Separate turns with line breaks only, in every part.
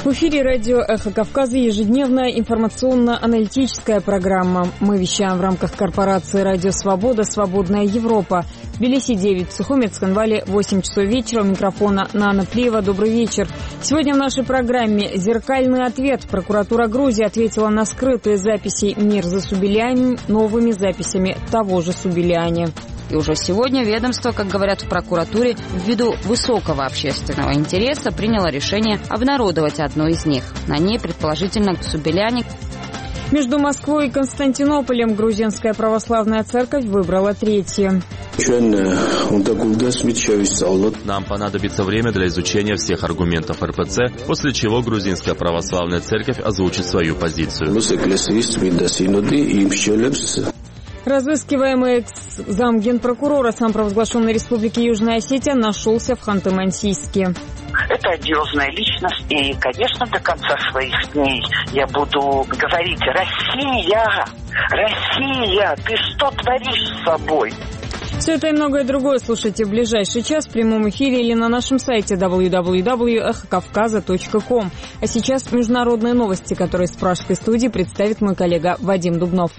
В эфире радио «Эхо Кавказа» ежедневная информационно-аналитическая программа. Мы вещаем в рамках корпорации «Радио Свобода. Свободная Европа». В Тбилиси 9, в Сухуме, Цхинвале 8 часов вечера. У микрофона Нана Плиева. Добрый вечер. Сегодня в нашей программе «Зеркальный ответ». Прокуратура Грузии ответила на скрытые записи Мирзы Субилиани новыми записями того же Субилиани.
И уже сегодня ведомство, как говорят в прокуратуре, ввиду высокого общественного интереса приняло решение обнародовать одну из них. На ней, предположительно, Субилиани.
Между Москвой и Константинополем грузинская православная церковь выбрала третье.
Нам понадобится время для изучения всех аргументов РПЦ, после чего грузинская православная церковь озвучит свою позицию.
Разыскиваемый экс-замгенпрокурора самопровозглашенной Республики Южная Осетия нашелся в Ханты-Мансийске.
Это одиозная личность, и, конечно, до конца своих дней я буду говорить: Россия, Россия, ты что творишь с собой?
Все это и многое другое слушайте в ближайший час в прямом эфире или на нашем сайте www.эхокавказа.ком. А сейчас международные новости, которые с пражской студии представит мой коллега Вадим Дубнов.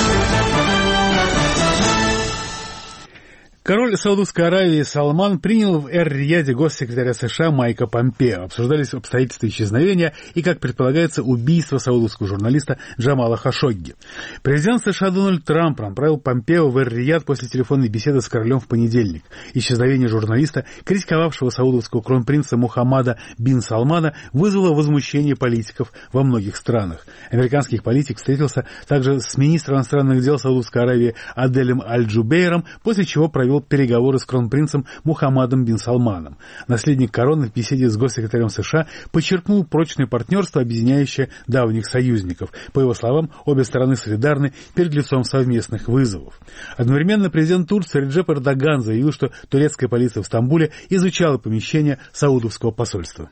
Король Саудовской Аравии Салман принял в Эр-Рияде госсекретаря США Майка Помпео. Обсуждались обстоятельства исчезновения и, как предполагается, убийства саудовского журналиста Джамала Хашогги. Президент США Дональд Трамп направил Помпео в Эр-Рияд после телефонной беседы с королем в понедельник. Исчезновение журналиста, критиковавшего саудовского кронпринца Мухаммада бин Салмана, вызвало возмущение политиков во многих странах. Американский политик встретился также с министром иностранных дел Саудовской Аравии Аделем Аль-Джубейром, после чего провел переговоры с кронпринцем Мухаммадом бин Салманом. Наследник короны в беседе с госсекретарем США подчеркнул прочное партнерство, объединяющее давних союзников. По его словам, обе стороны солидарны перед лицом совместных вызовов. Одновременно президент Турции Реджеп Эрдоган заявил, что турецкая полиция в Стамбуле изучала помещение саудовского посольства.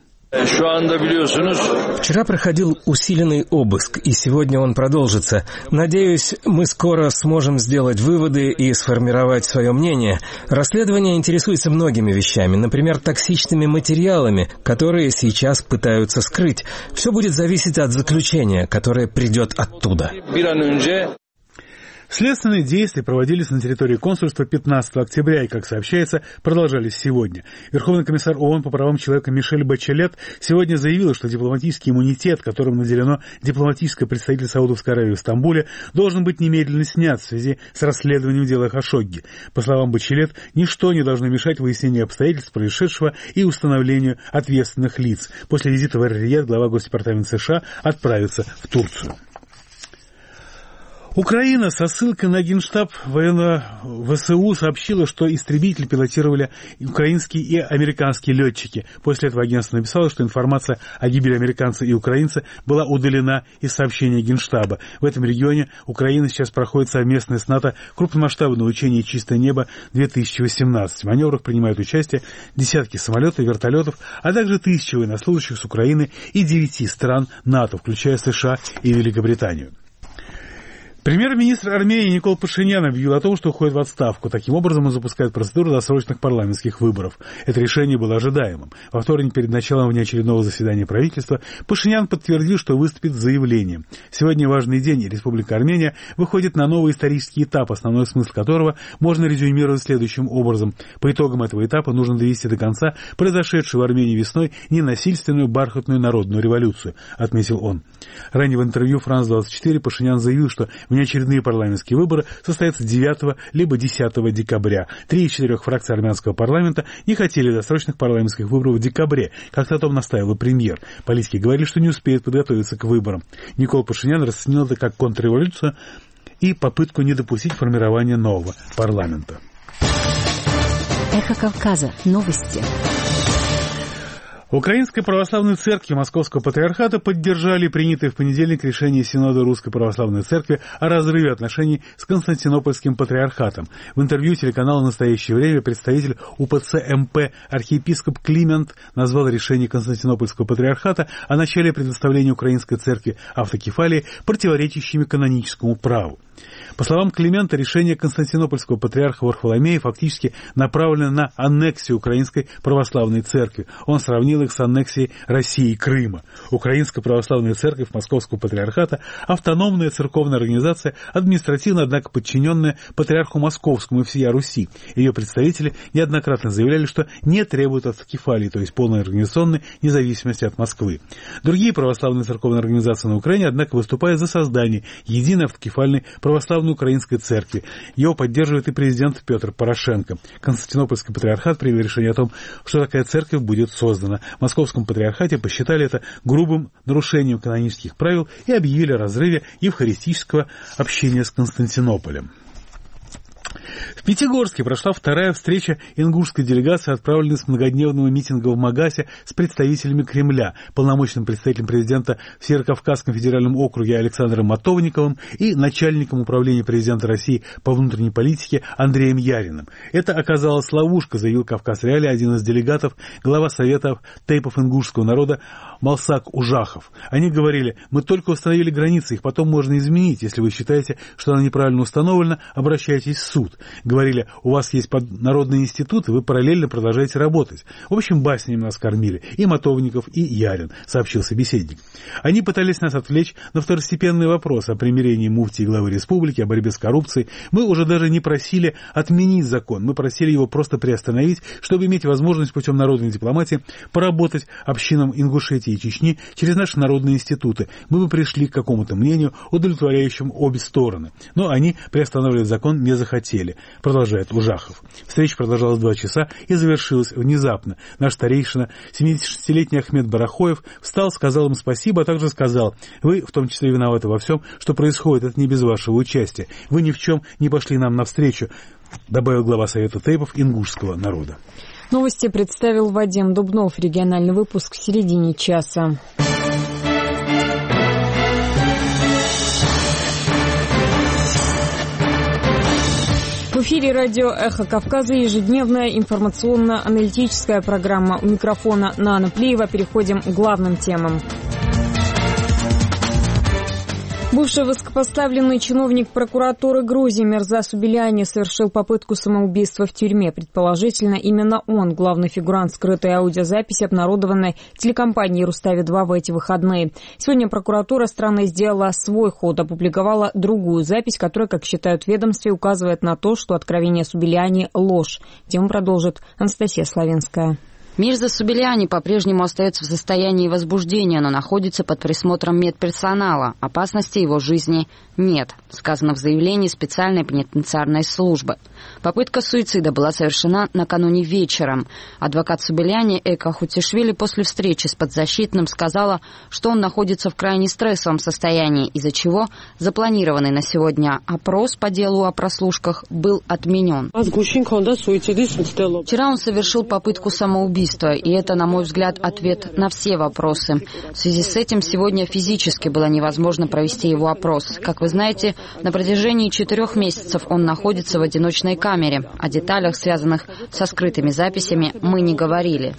Вчера проходил усиленный обыск, и сегодня он продолжится. Надеюсь, мы скоро сможем сделать выводы и сформировать свое мнение. Расследование интересуется многими вещами, например, токсичными материалами, которые сейчас пытаются скрыть. Все будет зависеть от заключения, которое придет оттуда.
Следственные действия проводились на территории консульства 15 октября и, как сообщается, продолжались сегодня. Верховный комиссар ООН по правам человека Мишель Бачелет сегодня заявила, что дипломатический иммунитет, которым наделено дипломатическое представительство Саудовской Аравии в Стамбуле, должен быть немедленно снят в связи с расследованием дела Хашогги. По словам Бачелет, ничто не должно мешать выяснению обстоятельств происшедшего и установлению ответственных лиц. После визита в Эр-Рияд глава Госдепартамента США отправится в Турцию. Украина со ссылкой на Генштаб военного ВСУ сообщила, что истребитель пилотировали украинские и американские летчики. После этого агентство написало, что информация о гибели американца и украинца была удалена из сообщения Генштаба. В этом регионе Украина сейчас проходит совместное с НАТО крупномасштабное учение «Чистое небо-2018». В маневрах принимают участие десятки самолетов и вертолетов, а также тысячи военнослужащих с Украины и 9 стран НАТО, включая США и Великобританию. Премьер-министр Армении Никол Пашинян объявил о том, что уходит в отставку. Таким образом, он запускает процедуру досрочных парламентских выборов. Это решение было ожидаемым. Во вторник, перед началом внеочередного заседания правительства, Пашинян подтвердил, что выступит с заявлением. Сегодня важный день, и Республика Армения выходит на новый исторический этап, основной смысл которого можно резюмировать следующим образом. По итогам этого этапа нужно довести до конца произошедшую в Армении весной ненасильственную бархатную народную революцию, отметил он. Ранее в интервью «Франс-24» Пашинян заявил, что внеочередные парламентские выборы состоятся 9 либо 10 декабря. 3 из 4 фракций армянского парламента не хотели досрочных парламентских выборов в декабре, как о том настаивал премьер. Политики говорили, что не успеют подготовиться к выборам. Никол Пашинян расценил это как контрреволюцию и попытку не допустить формирования нового парламента.
Эхо Кавказа. Новости.
В Украинской православной церкви Московского патриархата поддержали принятое в понедельник решение Синода Русской православной церкви о разрыве отношений с Константинопольским патриархатом. В интервью телеканалу «Настоящее время» представитель УПЦ МП архиепископ Климент назвал решение Константинопольского патриархата о начале предоставления Украинской церкви автокефалии противоречащими каноническому праву. По словам Климента, решение Константинопольского патриарха Варфоломея фактически направлено на аннексию Украинской православной церкви. Он сравнил поздравил их с аннексией России Крыма. Украинская православная церковь Московского патриархата – автономная церковная организация, административно, однако, подчиненная патриарху Московскому и всея Руси. Ее представители неоднократно заявляли, что не требуют автокефалии, то есть полной организационной независимости от Москвы. Другие православные церковные организации на Украине, однако, выступают за создание единой автокефальной православной украинской церкви. Его поддерживает и президент Петр Порошенко. Константинопольский патриархат принял решение о том, что такая церковь будет создана. В Московском патриархате посчитали это грубым нарушением канонических правил и объявили о разрыве евхаристического общения с Константинополем. В Пятигорске прошла вторая встреча ингушской делегации, отправленной с многодневного митинга в Магасе с представителями Кремля, полномочным представителем президента в Северокавказском федеральном округе Александром Матовниковым и начальником управления президента России по внутренней политике Андреем Яриным. Это оказалась ловушка, заявил Кавказ Реалии один из делегатов, глава Совета тейпов ингушского народа Малсак Ужахов. Они говорили: мы только установили границы, их потом можно изменить. Если вы считаете, что она неправильно установлена, обращайтесь в суд. Говорили: у вас есть народные институты, вы параллельно продолжаете работать. В общем, баснями нас кормили. И Матовников, и Ярин, сообщил собеседник. Они пытались нас отвлечь на второстепенные вопросы о примирении муфтии и главы республики, о борьбе с коррупцией. Мы уже даже не просили отменить закон, мы просили его просто приостановить, чтобы иметь возможность путем народной дипломатии поработать общинам Ингушетии и Чечни через наши народные институты. Мы бы пришли к какому-то мнению, удовлетворяющему обе стороны. Но они приостанавливать закон не захотели, продолжает Ужахов. Встреча продолжалась 2 часа и завершилась внезапно. Наш старейшина, 76-летний Ахмед Барахоев, встал, сказал им спасибо, а также сказал: вы в том числе виноваты во всем, что происходит, это не без вашего участия. Вы ни в чем не пошли нам навстречу, добавил глава Совета тейпов ингушского народа.
Новости представил Вадим Дубнов. Региональный выпуск в середине часа. В эфире радио «Эхо Кавказа» ежедневная информационно-аналитическая программа. У микрофона Нана Плиева. Переходим к главным темам. Бывший высокопоставленный чиновник прокуратуры Грузии Мирза Субиляни совершил попытку самоубийства в тюрьме. Предположительно, именно он главный фигурант скрытой аудиозаписи, обнародованной телекомпанией «Рустави-2» в эти выходные. Сегодня прокуратура страны сделала свой ход, опубликовала другую запись, которая, как считают в ведомстве, указывает на то, что откровение Субиляни – ложь. Тему продолжит Анастасия Славинская.
Мирза Субиляни по-прежнему остается в состоянии возбуждения, но находится под присмотром медперсонала. Опасности его жизни нет, сказано в заявлении специальной пенитенциарной службы. Попытка суицида была совершена накануне вечером. Адвокат Субиляни Эка Хутишвили после встречи с подзащитным сказала, что он находится в крайне стрессовом состоянии, из-за чего запланированный на сегодня опрос по делу о прослушках был отменен. Вчера он совершил попытку самоубийства, и это, на мой взгляд, ответ на все вопросы. В связи с этим сегодня физически было невозможно провести его опрос. Как вы знаете, на протяжении 4 месяцев он находится в одиночной камере. О деталях, связанных со скрытыми записями, мы не говорили,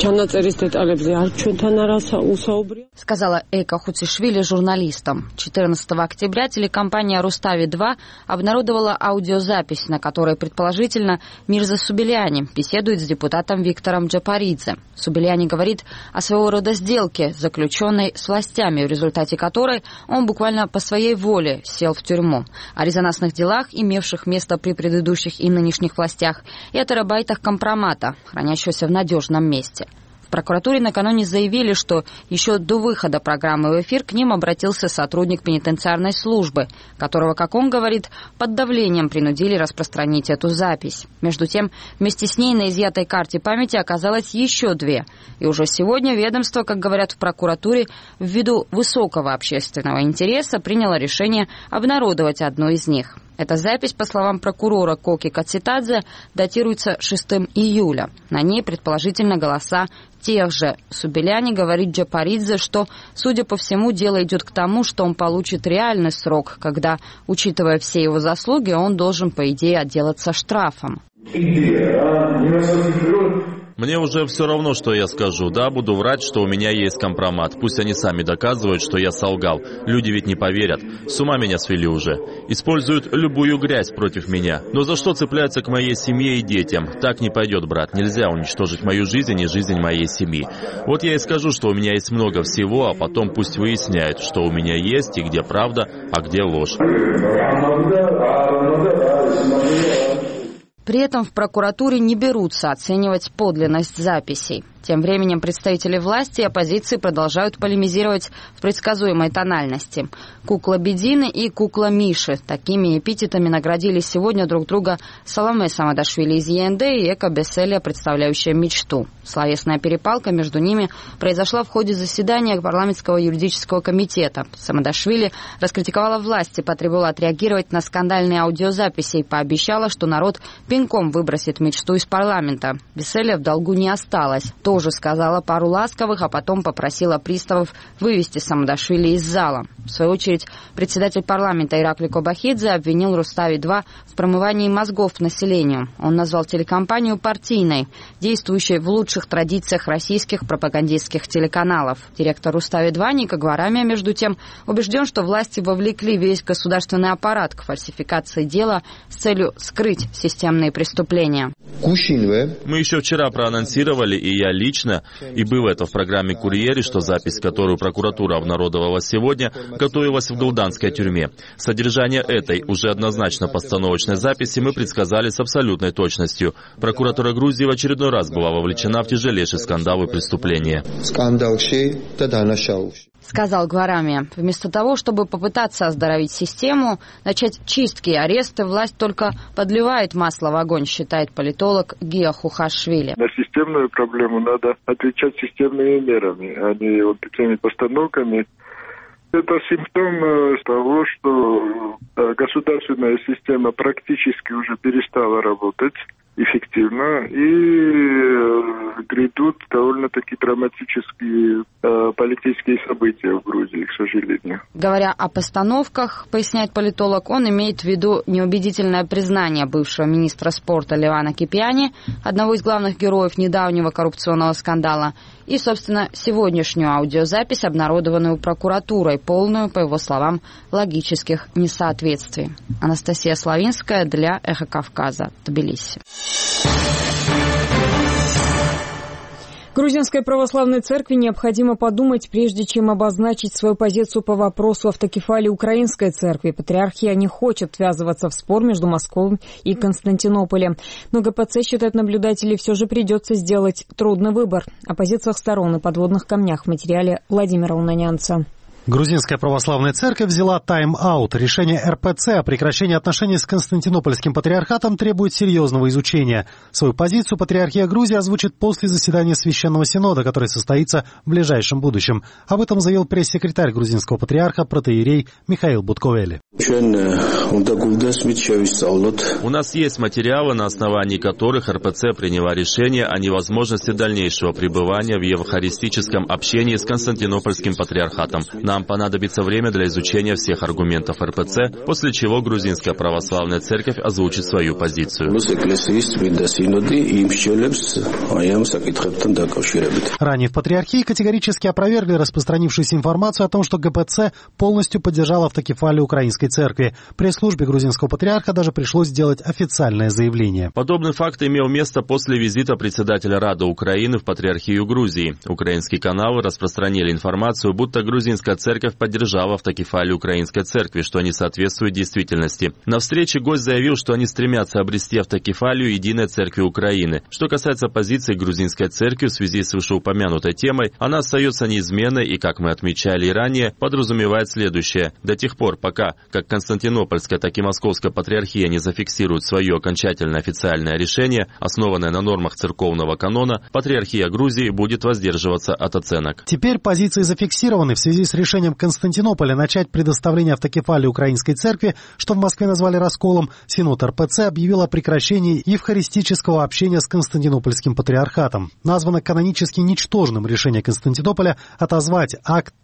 сказала Эка Хутишвили журналистам. 14 октября телекомпания «Рустави-2» обнародовала аудиозапись, на которой, предположительно, Мирза Субиляни беседует с депутатом Виктором Джапаридзе. Субиляни говорит о своего рода сделке, заключенной с властями, в результате которой он буквально по своей воле сел в тюрьму. О резонансных делах, имевших место при предыдущих и нынешних властях, и о терабайтах компромата, хранящегося в надежном месте. В прокуратуре накануне заявили, что еще до выхода программы в эфир к ним обратился сотрудник пенитенциарной службы, которого, как он говорит, под давлением принудили распространить эту запись. Между тем, вместе с ней на изъятой карте памяти оказалось еще 2. И уже сегодня ведомство, как говорят в прокуратуре, ввиду высокого общественного интереса приняло решение обнародовать одну из них. Эта запись, по словам прокурора Коки Кацитадзе, датируется 6 июля. На ней, предположительно, голоса тех же. Субиляни говорит Джапаридзе, что, судя по всему, дело идет к тому, что он получит реальный срок, когда, учитывая все его заслуги, он должен, по идее, отделаться штрафом.
Мне уже все равно, что я скажу. Да, буду врать, что у меня есть компромат. Пусть они сами доказывают, что я солгал. Люди ведь не поверят. С ума меня свели уже. Используют любую грязь против меня. Но за что цепляются к моей семье и детям? Так не пойдет, брат. Нельзя уничтожить мою жизнь и жизнь моей семьи. Вот я и скажу, что у меня есть много всего, а потом пусть выясняют, что у меня есть и где правда, а где ложь.
При этом в прокуратуре не берутся оценивать подлинность записей. Тем временем представители власти и оппозиции продолжают полемизировать в предсказуемой тональности. Кукла Бедины и кукла Миши. Такими эпитетами наградили сегодня друг друга Саломе Самадашвили из ЕНД и Эко Беселия, представляющая мечту. Словесная перепалка между ними произошла в ходе заседания парламентского юридического комитета. Самадашвили раскритиковала власть и потребовала отреагировать на скандальные аудиозаписи и пообещала, что народ пинком выбросит мечту из парламента. Беселия в долгу не осталась. Тоже сказала пару ласковых, а потом попросила приставов вывести Самадашвили из зала. В свою очередь, председатель парламента Иракли Кобахидзе обвинил Рустави-2 в промывании мозгов населению. Он назвал телекомпанию партийной, действующей в лучших традициях российских пропагандистских телеканалов. Директор Рустави-2 Ника Гварамия, между тем, убежден, что власти вовлекли весь государственный аппарат к фальсификации дела с целью скрыть системные преступления.
Мы еще вчера проанонсировали, и я лично, и было это в программе «Курьере», что запись, которую прокуратура обнародовала сегодня, готовилась в голданской тюрьме. Содержание этой уже однозначно постановочной записи мы предсказали с абсолютной точностью. Прокуратура Грузии в очередной раз была вовлечена в тяжелейший скандал и преступление.
Сказал Гварамия. Вместо того, чтобы попытаться оздоровить систему, начать чистки и аресты, власть только подливает масло в огонь, считает политолог Гия Хухашвили.
На системную проблему надо отвечать системными мерами, а не вот этими постановками. Это симптом того, что государственная система практически уже перестала работать эффективно, и грядут довольно-таки драматические политические события в Грузии, к сожалению.
Говоря о постановках, поясняет политолог, он имеет в виду неубедительное признание бывшего министра спорта Левана Кипиани, одного из главных героев недавнего коррупционного скандала, и, собственно, сегодняшнюю аудиозапись, обнародованную прокуратурой, полную, по его словам, логических несоответствий. Анастасия Славинская для «Эхо Кавказа», Тбилиси.
Грузинской православной церкви необходимо подумать, прежде чем обозначить свою позицию по вопросу автокефалии Украинской церкви. Патриархия не хочет ввязываться в спор между Москвой и Константинополем. Но ГПЦ, считают наблюдатели, все же придется сделать трудный выбор. О позициях сторон и подводных камнях в материале Владимира Унанянца.
Грузинская православная церковь взяла тайм-аут. Решение РПЦ о прекращении отношений с Константинопольским патриархатом требует серьезного изучения. Свою позицию патриархия Грузии озвучит после заседания Священного Синода, которое состоится в ближайшем будущем. Об этом заявил пресс-секретарь грузинского патриарха протоиерей Михаил Будковели.
У нас есть материалы, на основании которых РПЦ приняла решение о невозможности дальнейшего пребывания в евхаристическом общении с Константинопольским патриархатом. Нам понадобится время для изучения всех аргументов РПЦ, после чего Грузинская православная церковь озвучит свою позицию.
Ранее в патриархии категорически опровергли распространившуюся информацию о том, что ГПЦ полностью поддержала автокефалию Украинской церкви. Пресс-службе грузинского патриарха даже пришлось сделать официальное заявление.
Подобный факт имел место после визита председателя Рады Украины в патриархию Грузии. Украинские каналы распространили информацию, будто грузинская церковь поддержала автокефалию Украинской церкви, что не соответствует действительности. На встрече гость заявил, что они стремятся обрести автокефалию Единой Церкви Украины. Что касается позиции грузинской церкви в связи с вышеупомянутой темой, она остается неизменной и, как мы отмечали и ранее, подразумевает следующее. До тех пор, пока как Константинопольская, так и Московская патриархия не зафиксируют свое окончательное официальное решение, основанное на нормах церковного канона, патриархия Грузии будет воздерживаться от оценок.
Теперь позиции зафиксированы. В связи с решением решением Константинополя начать предоставление автокефалии Украинской церкви, что в Москве назвали расколом, Синод РПЦ объявил о прекращении евхаристического общения с Константинопольским патриархатом. Названо канонически ничтожным решение Константинополя отозвать акт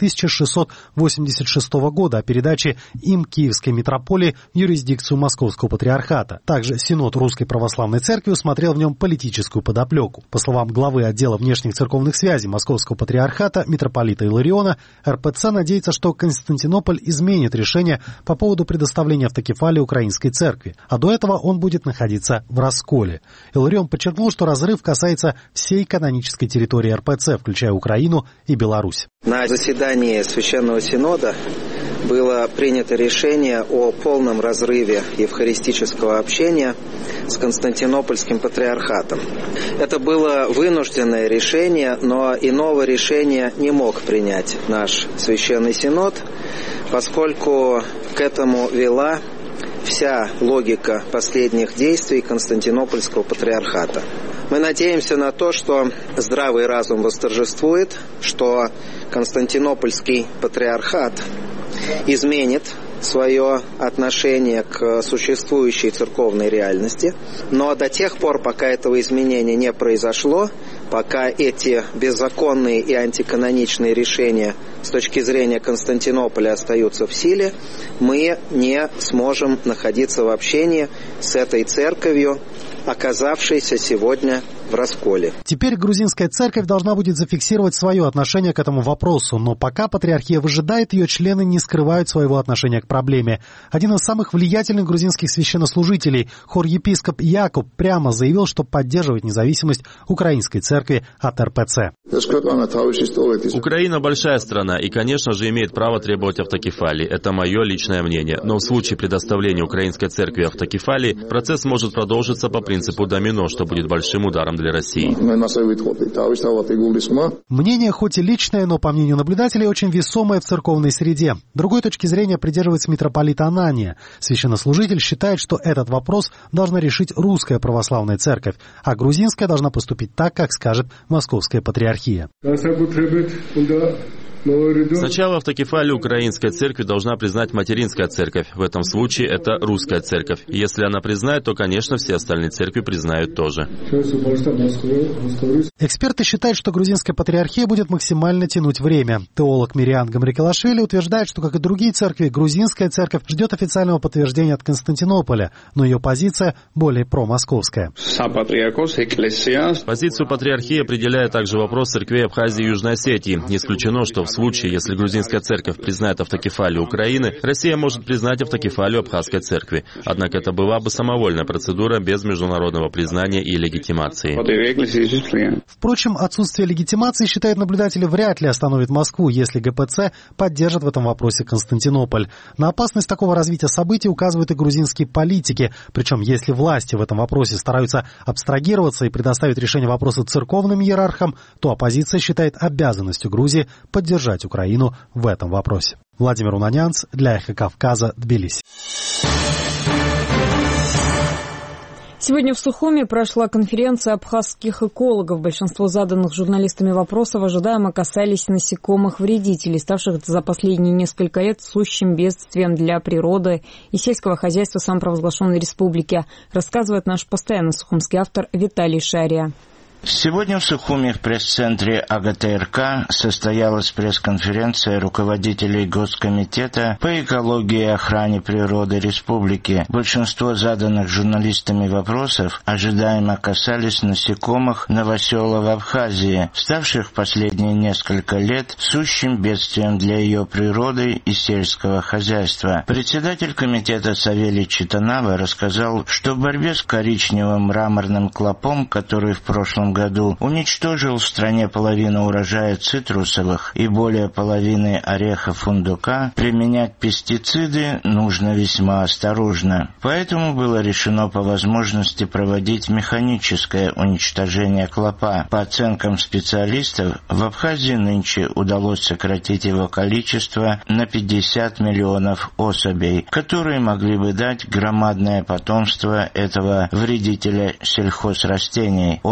1686 года о передаче им Киевской митрополии в юрисдикцию Московского патриархата. Также Синод Русской Православной Церкви усмотрел в нем политическую подоплеку. По словам главы отдела внешних церковных связей Московского патриархата митрополита Илариона, РПЦ надеется, что Константинополь изменит решение по поводу предоставления автокефалии Украинской церкви, а до этого он будет находиться в расколе. Иларион подчеркнул, что разрыв касается всей канонической территории РПЦ, включая Украину и Беларусь.
На заседании Священного Синода было принято решение о полном разрыве евхаристического общения с Константинопольским патриархатом. Это было вынужденное решение, но иного решения не мог принять наш Священный Синод, поскольку к этому вела вся логика последних действий Константинопольского патриархата. Мы надеемся на то, что здравый разум восторжествует, что Константинопольский патриархат изменит свое отношение к существующей церковной реальности, но до тех пор, пока этого изменения не произошло, пока эти беззаконные и антиканоничные решения с точки зрения Константинополя остаются в силе, мы не сможем находиться в общении с этой церковью, оказавшейся сегодня в расколе.
Теперь грузинская церковь должна будет зафиксировать свое отношение к этому вопросу, но пока патриархия выжидает, ее члены не скрывают своего отношения к проблеме. Один из самых влиятельных грузинских священнослужителей, хор-епископ Якуб, прямо заявил, что поддерживает независимость украинской церкви от РПЦ.
Украина большая страна и, конечно же, имеет право требовать автокефалии. Это мое личное мнение. Но в случае предоставления украинской церкви автокефалии процесс может продолжиться по принципу домино, что будет большим ударом для России.
Мнение хоть и личное, но, по мнению наблюдателей, очень весомое в церковной среде. Другой точки зрения придерживается митрополит Анания. Священнослужитель считает, что этот вопрос должна решить русская православная церковь, а грузинская должна поступить так, как скажет московская патриархия.
Сначала автокефалию украинской церкви должна признать материнская церковь. В этом случае это русская церковь. Если она признает, то, конечно, все остальные церкви признают тоже.
Эксперты считают, что грузинская патриархия будет максимально тянуть время. Теолог Мириан Гамрикелашвили утверждает, что, как и другие церкви, грузинская церковь ждет официального подтверждения от Константинополя, но ее позиция более промосковская.
Позицию патриархии определяет также вопрос церквей Абхазии и Южной Осетии. Не исключено, что в случае, если грузинская церковь признает автокефалию Украины, Россия может признать автокефалию Абхазской церкви. Однако это была бы самовольная процедура без международного признания и легитимации.
Впрочем, отсутствие легитимации, считают наблюдатели, вряд ли остановит Москву, если ГПЦ поддержит в этом вопросе Константинополь. На опасность такого развития событий указывают и грузинские политики. Причем, если власти в этом вопросе стараются абстрагироваться и предоставить решение вопроса церковным иерархам, то оппозиция считает обязанностью Грузии поддержать Украину в этом вопросе. Владимир Унанянц для Эхо Кавказа, Тбилиси.
Сегодня в Сухуми прошла конференция абхазских экологов. Большинство заданных журналистами вопросов ожидаемо касались насекомых-вредителей, ставших за последние несколько лет сущим бедствием для природы и сельского хозяйства самопровозглашенной республики, рассказывает наш постоянный сухумский автор Виталий Шария.
Сегодня в Сухуми в пресс-центре АГТРК состоялась пресс-конференция руководителей Госкомитета по экологии и охране природы республики. Большинство заданных журналистами вопросов ожидаемо касались насекомых новосела в Абхазии, ставших в последние несколько лет сущим бедствием для ее природы и сельского хозяйства. Председатель комитета Савелий Читанава рассказал, что в борьбе с коричневым мраморным клопом, который в прошлом году уничтожил в стране половину урожая цитрусовых и более половины орехов фундука, применять пестициды нужно весьма осторожно. Поэтому было решено по возможности проводить механическое уничтожение клопа. По оценкам специалистов, в Абхазии нынче удалось сократить его количество на 50 миллионов особей, которые могли бы дать громадное потомство этого вредителя сельхозрастений. Он продолжил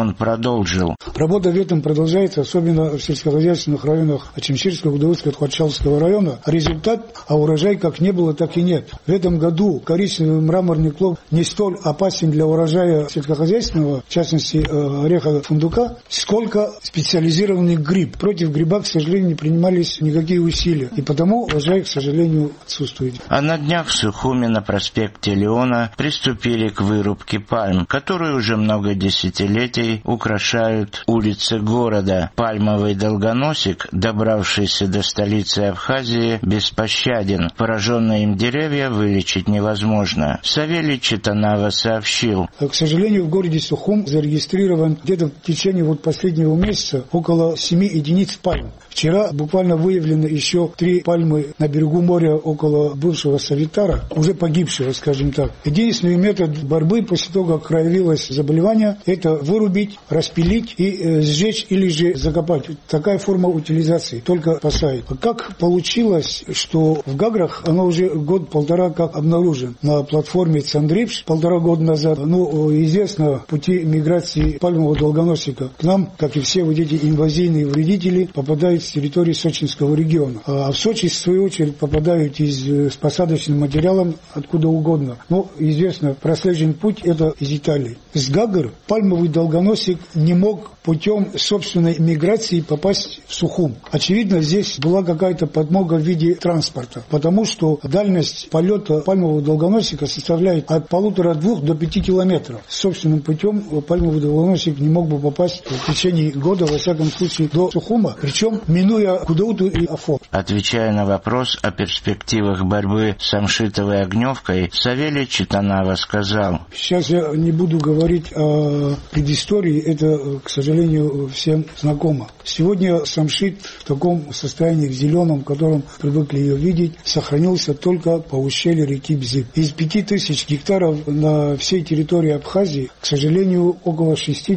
продолжил.
Работа в этом продолжается, особенно в сельскохозяйственных районах Ачимчирского, Гудовыцкого, Тхватчалского района. Результат, урожай как не было, так и нет. В этом году коричневый мраморный клок не столь опасен для урожая сельскохозяйственного, в частности ореха фундука, сколько специализированный гриб. Против гриба, к сожалению, не принимались никакие усилия. И потому урожай, к сожалению, отсутствует.
А на днях в Сухуми на проспекте Леона приступили к вырубке пальм, которые уже много десятилетий украшают улицы города. Пальмовый долгоносик, добравшийся до столицы Абхазии, беспощаден. Пораженные им деревья вылечить невозможно. Савелий Читанава сообщил.
К сожалению, в городе Сухум зарегистрирован где-то в течение последнего месяца около 7 единиц пальм. Вчера буквально выявлено еще 3 пальмы на берегу моря около бывшего Савитара, уже погибшего, скажем так. Единственный метод борьбы после того, как проявилось заболевание, это вырубить, распилить и сжечь или же закопать. Такая форма утилизации, только спасает. Как получилось, что в Гаграх оно уже год-полтора как обнаружен на платформе Цандрипш 1,5 года назад. Известно пути миграции пальмового долгоносика. К нам, как и все вот эти инвазийные вредители, попадают с территории Сочинского региона. А в Сочи, в свою очередь, попадают с посадочным материалом откуда угодно. Известно, прослежен путь это из Италии. С Гагр пальмовый долгоносик не мог путем собственной миграции попасть в Сухум. Очевидно, здесь была какая-то подмога в виде транспорта, потому что дальность полета пальмового долгоносика составляет от 1,5-2 до 5 километров. Собственным путем пальмовый долгоносик не мог бы попасть в течение года, во всяком случае, до Сухума, причем минуя Гудауту и Афор.
Отвечая на вопрос о перспективах борьбы с самшитовой огневкой, Савелий Читанава сказал.
Сейчас я не буду говорить о предыстории, это, к сожалению, всем знакомо. Сегодня самшит в таком состоянии, в зеленом, в котором привыкли ее видеть, сохранился только по ущелью реки Бзып. Из 5000 гектаров на всей территории Абхазии, к сожалению, около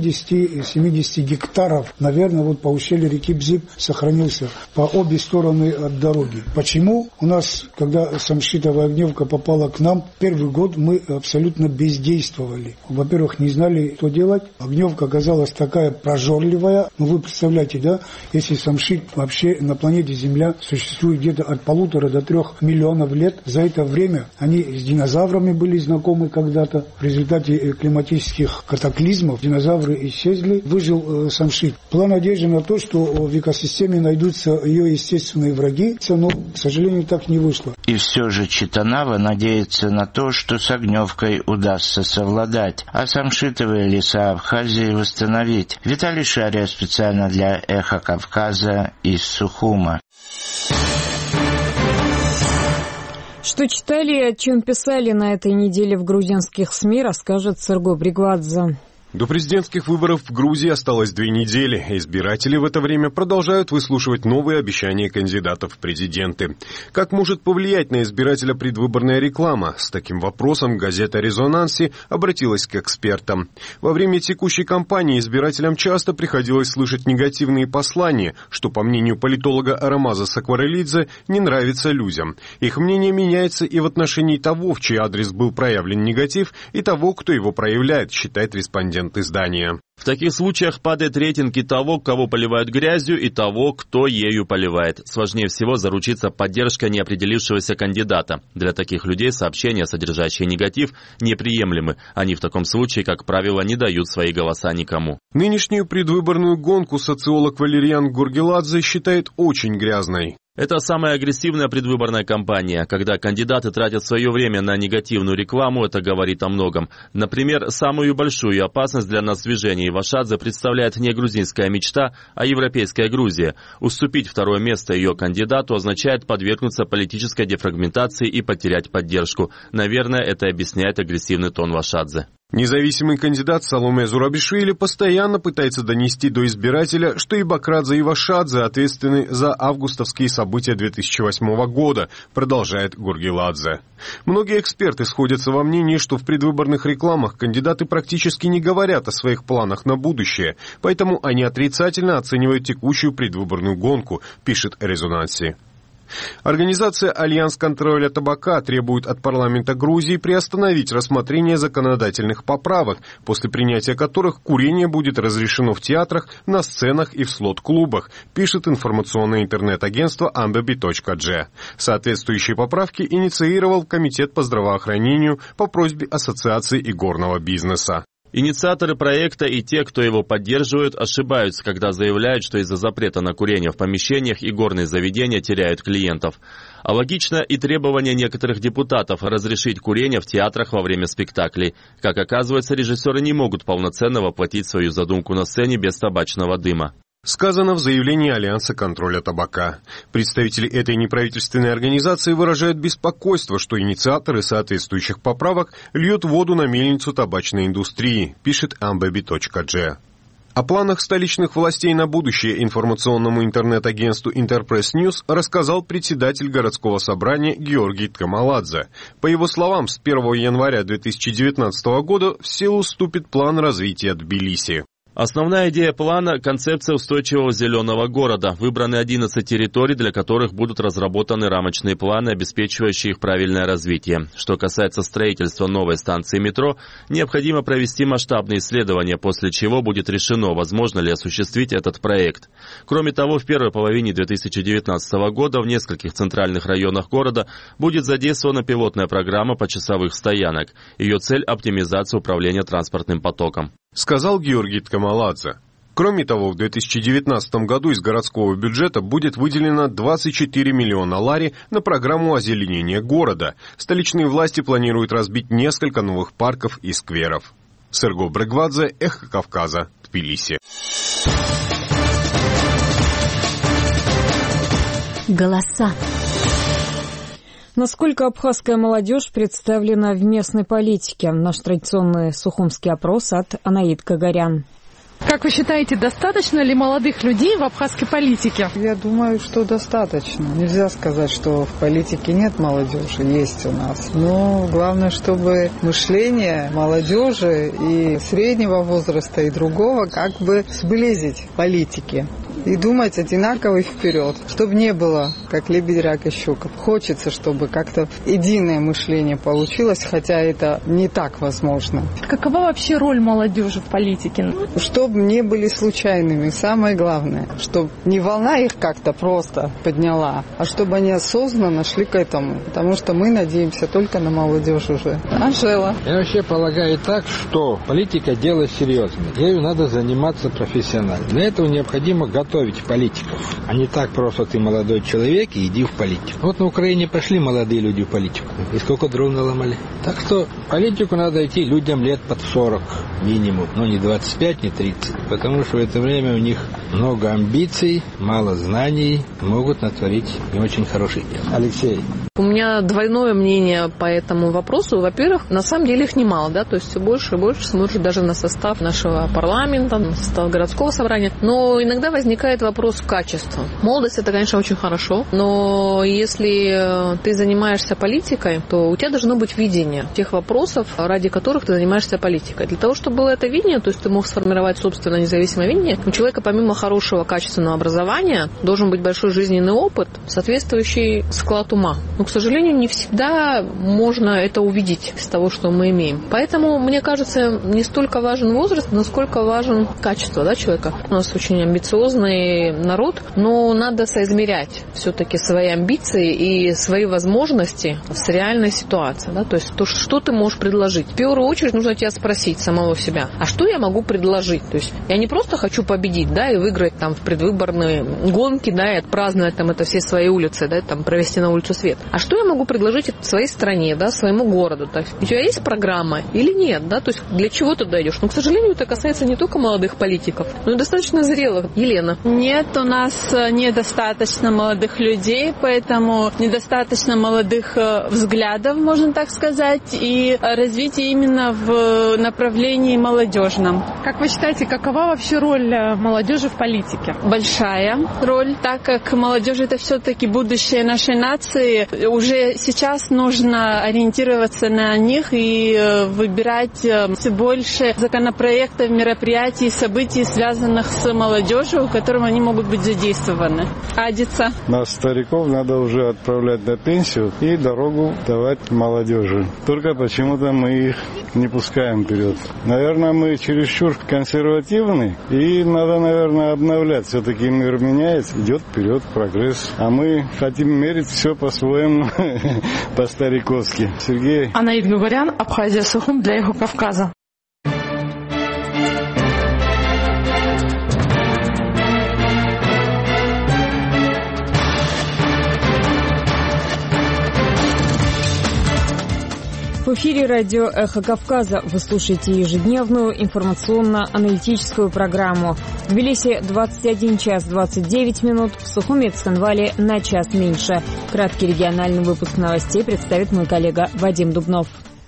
60-70 гектаров, наверное, по ущелью реки Бзып сохранился по обе стороны от дороги. Почему? У нас, когда самшитовая огневка попала к нам, первый год мы абсолютно бездействовали. Во-первых, не знали, что делать. Огневка оказалась такая прожорливая. Вы представляете, да, если самшит вообще на планете Земля существует где-то от 1,5 до 3 миллионов лет. За это время они с динозаврами были знакомы когда-то. В результате климатических катаклизмов динозавры исчезли. Выжил самшит. Была надежда на то, что в экосистеме найдутся ее естественные враги, но, к сожалению, так не вышло.
И все же Читанава надеется на то, что с огневкой удастся совладать, а самшитовые леса Абхазии восстановить. Виталий Шария специально для «Эхо Кавказа» из Сухума.
Что читали и о чем писали на этой неделе в грузинских СМИ, расскажет Сергой Бригвадзе.
До президентских выборов в Грузии осталось 2 недели. Избиратели в это время продолжают выслушивать новые обещания кандидатов в президенты. Как может повлиять на избирателя предвыборная реклама? С таким вопросом газета «Резонанси» обратилась к экспертам. Во время текущей кампании избирателям часто приходилось слышать негативные послания, что, по мнению политолога Арамаза Сакварелидзе, не нравится людям. Их мнение меняется и в отношении того, в чей адрес был проявлен негатив, и того, кто его проявляет, считает респондент издания.
В таких случаях падает рейтинг и того, кого поливают грязью, и того, кто ею поливает. Сложнее всего заручиться поддержкой неопределившегося кандидата. Для таких людей сообщения, содержащие негатив, неприемлемы. Они в таком случае, как правило, не дают свои голоса никому.
Нынешнюю предвыборную гонку социолог Валерьян Гургеладзе считает очень грязной.
Это самая агрессивная предвыборная кампания. Когда кандидаты тратят свое время на негативную рекламу, это говорит о многом. Например, самую большую опасность для нас в движении Вашадзе представляет не грузинская мечта, а европейская Грузия. Уступить второе место ее кандидату означает подвергнуться политической дефрагментации и потерять поддержку. Наверное, это объясняет агрессивный тон Вашадзе.
Независимый кандидат Саломе Зурабишвили постоянно пытается донести до избирателя, что и Бакрадзе, и Вашадзе ответственны за августовские события 2008 года, продолжает Гургеладзе. Многие эксперты сходятся во мнении, что в предвыборных рекламах кандидаты практически не говорят о своих планах на будущее, поэтому они отрицательно оценивают текущую предвыборную гонку, пишет Резонанси. Организация «Альянс контроля табака» требует от парламента Грузии приостановить рассмотрение законодательных поправок, после принятия которых курение будет разрешено в театрах, на сценах и в слот-клубах, пишет информационное интернет-агентство ambabi.g. Соответствующие поправки инициировал Комитет по здравоохранению по просьбе Ассоциации игорного бизнеса.
Инициаторы проекта и те, кто его поддерживают, ошибаются, когда заявляют, что из-за запрета на курение в помещениях игорные заведения теряют клиентов. А логично и требование некоторых депутатов разрешить курение в театрах во время спектаклей. Как оказывается, режиссеры не могут полноценно воплотить свою задумку на сцене без табачного дыма.
Сказано в заявлении Альянса контроля табака. Представители этой неправительственной организации выражают беспокойство, что инициаторы соответствующих поправок льют воду на мельницу табачной индустрии, пишет ambabi.g. О планах столичных властей на будущее информационному интернет-агентству Интерпресс Ньюс рассказал председатель городского собрания Георгий Ткамаладзе. По его словам, с 1 января 2019 года в силу вступит план развития Тбилиси.
Основная идея плана – концепция устойчивого зеленого города. Выбраны 11 территорий, для которых будут разработаны рамочные планы, обеспечивающие их правильное развитие. Что касается строительства новой станции метро, необходимо провести масштабные исследования, после чего будет решено, возможно ли осуществить этот проект. Кроме того, в первой половине 2019 года в нескольких центральных районах города будет задействована пилотная программа почасовых стоянок. Ее цель – оптимизация управления транспортным потоком.
Сказал Георгий Ткамаладзе. Кроме того, в 2019 году из городского бюджета будет выделено 24 миллиона лари на программу озеленения города. Столичные власти планируют разбить несколько новых парков и скверов. Серго Брегвадзе, Эхо Кавказа, Тбилиси.
Голоса.
Насколько абхазская молодежь представлена в местной политике? Наш традиционный сухумский опрос от Анаид Гагарян.
Как вы считаете, достаточно ли молодых людей в абхазской политике?
Я думаю, что достаточно. Нельзя сказать, что в политике нет молодежи, есть у нас. Но главное, чтобы мышление молодежи и среднего возраста, и другого как бы сблизить в политике. И думать одинаково и вперед, чтобы не было, как лебедь, рак и щука. Хочется, чтобы как-то единое мышление получилось, хотя это не так возможно.
Какова вообще роль молодежи в политике?
Чтобы не были случайными, самое главное. Чтобы не волна их как-то просто подняла, а чтобы они осознанно шли к этому. Потому что мы надеемся только на молодежь уже. Анжела.
Я вообще полагаю так, что политика дело серьезное. Ею надо заниматься профессионально. Для этого необходимо готовить политиков. А не так просто ты молодой человек и иди в политику. Вот на Украине пошли молодые люди в политику. И сколько дров наломали. Так что в политику надо идти людям лет под 40 минимум. Но не 25, не 30. Потому что в это время у них много амбиций, мало знаний, могут натворить не очень хорошие дела. Алексей.
У меня двойное мнение по этому вопросу. Во-первых, на самом деле их немало, да, то есть все больше и больше смотрят даже на состав нашего парламента, на состав городского собрания. Но иногда возникает вопрос качества. Молодость — это, конечно, очень хорошо, но если ты занимаешься политикой, то у тебя должно быть видение тех вопросов, ради которых ты занимаешься политикой. Для того, чтобы было это видение, то есть ты мог сформировать собственное независимое видение, у человека помимо хорошего качественного образования должен быть большой жизненный опыт, соответствующий склад ума. Но, к сожалению, не всегда можно это увидеть из того, что мы имеем. Поэтому, мне кажется, не столько важен возраст, насколько важен качество, да, человека. У нас очень амбициозный народ, но надо соизмерять все-таки свои амбиции и свои возможности с реальной ситуацией. Да? То есть, то, что ты можешь предложить. В первую очередь нужно тебя спросить самого себя, а что я могу предложить? То есть, я не просто хочу победить, да, и выиграть там в предвыборные гонки, да, и отпраздновать там это все свои улицы, да, там провести на улицу свет. А что я могу предложить своей стране, да, своему городу? То есть, у тебя есть программа или нет, да? То есть для чего ты дойдешь? Но, к сожалению, это касается не только молодых политиков, но и достаточно зрелых. Елена.
Нет, у нас недостаточно молодых людей, поэтому недостаточно молодых взглядов, можно так сказать, и развитие именно в направлении молодежном.
Как вы считаете, какова вообще роль молодежи в политике?
Большая роль, так как молодежь это все-таки будущее нашей нации. Уже сейчас нужно ориентироваться на них и выбирать все больше законопроектов, мероприятий, событий, связанных с молодежью, в котором они могут быть задействованы. Адица.
Нас, стариков, надо уже отправлять на пенсию и дорогу давать молодежи. Только почему-то мы их не пускаем вперед. Наверное, мы чересчур консервативны, и надо, наверное, обновлять. Все-таки мир меняется, идет вперед прогресс. А мы хотим мерить все по-своему, по-стариковски. Сергей.
Анаид Гугарян, Абхазия, Сухум для Эхо Кавказа.
В эфире радио «Эхо Кавказа». Вы слушаете ежедневную информационно-аналитическую программу. В Тбилиси 21 час 29 минут, в Сухуме и Цхинвале на час меньше. Краткий региональный выпуск новостей представит мой коллега Вадим Дубнов.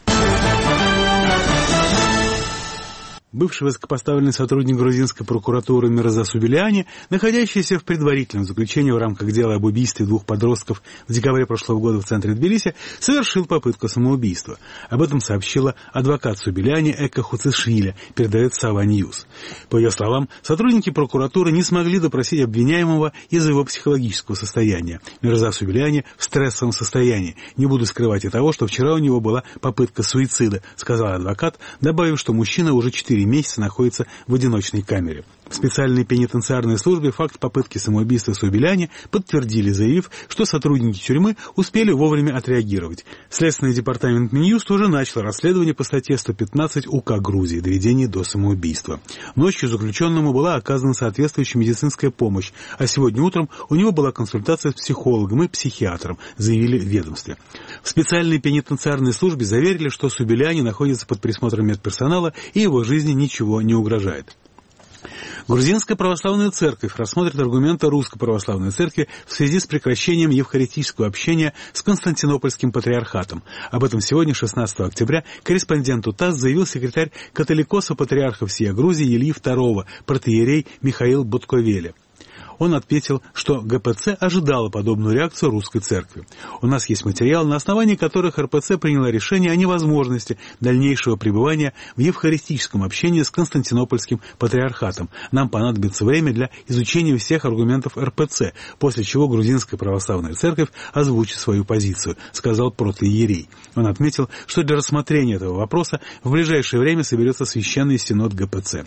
Бывший высокопоставленный сотрудник грузинской прокуратуры Мирза Субиляни, находящийся в предварительном заключении в рамках дела об убийстве 2 подростков в декабре прошлого года в центре Тбилиси, совершил попытку самоубийства. Об этом сообщила адвокат Субиляни Эка Хуцишвили, передает Сава Ньюс. По ее словам, сотрудники прокуратуры не смогли допросить обвиняемого из-за его психологического состояния. Мирза Субиляни в стрессовом состоянии. Не буду скрывать и того, что вчера у него была попытка суицида, сказал адвокат, добавив, что мужчина уже 4 месяца находится в одиночной камере. В специальной пенитенциарной службе факт попытки самоубийства Субиляни подтвердили, заявив, что сотрудники тюрьмы успели вовремя отреагировать. Следственный департамент Минюст уже начал расследование по статье 115 УК Грузии «Доведение до самоубийства». Ночью заключенному была оказана соответствующая медицинская помощь, а сегодня утром у него была консультация с психологом и психиатром, заявили в ведомстве. В специальной пенитенциарной службе заверили, что Субиляни находится под присмотром медперсонала и его жизни ничего не угрожает. Грузинская православная церковь рассмотрит аргументы Русской православной церкви в связи с прекращением евхаристического общения с Константинопольским патриархатом. Об этом сегодня, 16 октября, корреспонденту ТАСС заявил секретарь католикоса патриарха всея Грузии Ильи II, протоиерей Михаил Ботковеле. Он отметил, что ГПЦ ожидала подобную реакцию русской церкви. У нас есть материалы, на основании которых РПЦ приняла решение о невозможности дальнейшего пребывания в евхаристическом общении с Константинопольским патриархатом. Нам понадобится время для изучения всех аргументов РПЦ, после чего грузинская православная церковь озвучит свою позицию, сказал протоиерей. Он отметил, что для рассмотрения этого вопроса в ближайшее время соберется Священный Синод ГПЦ.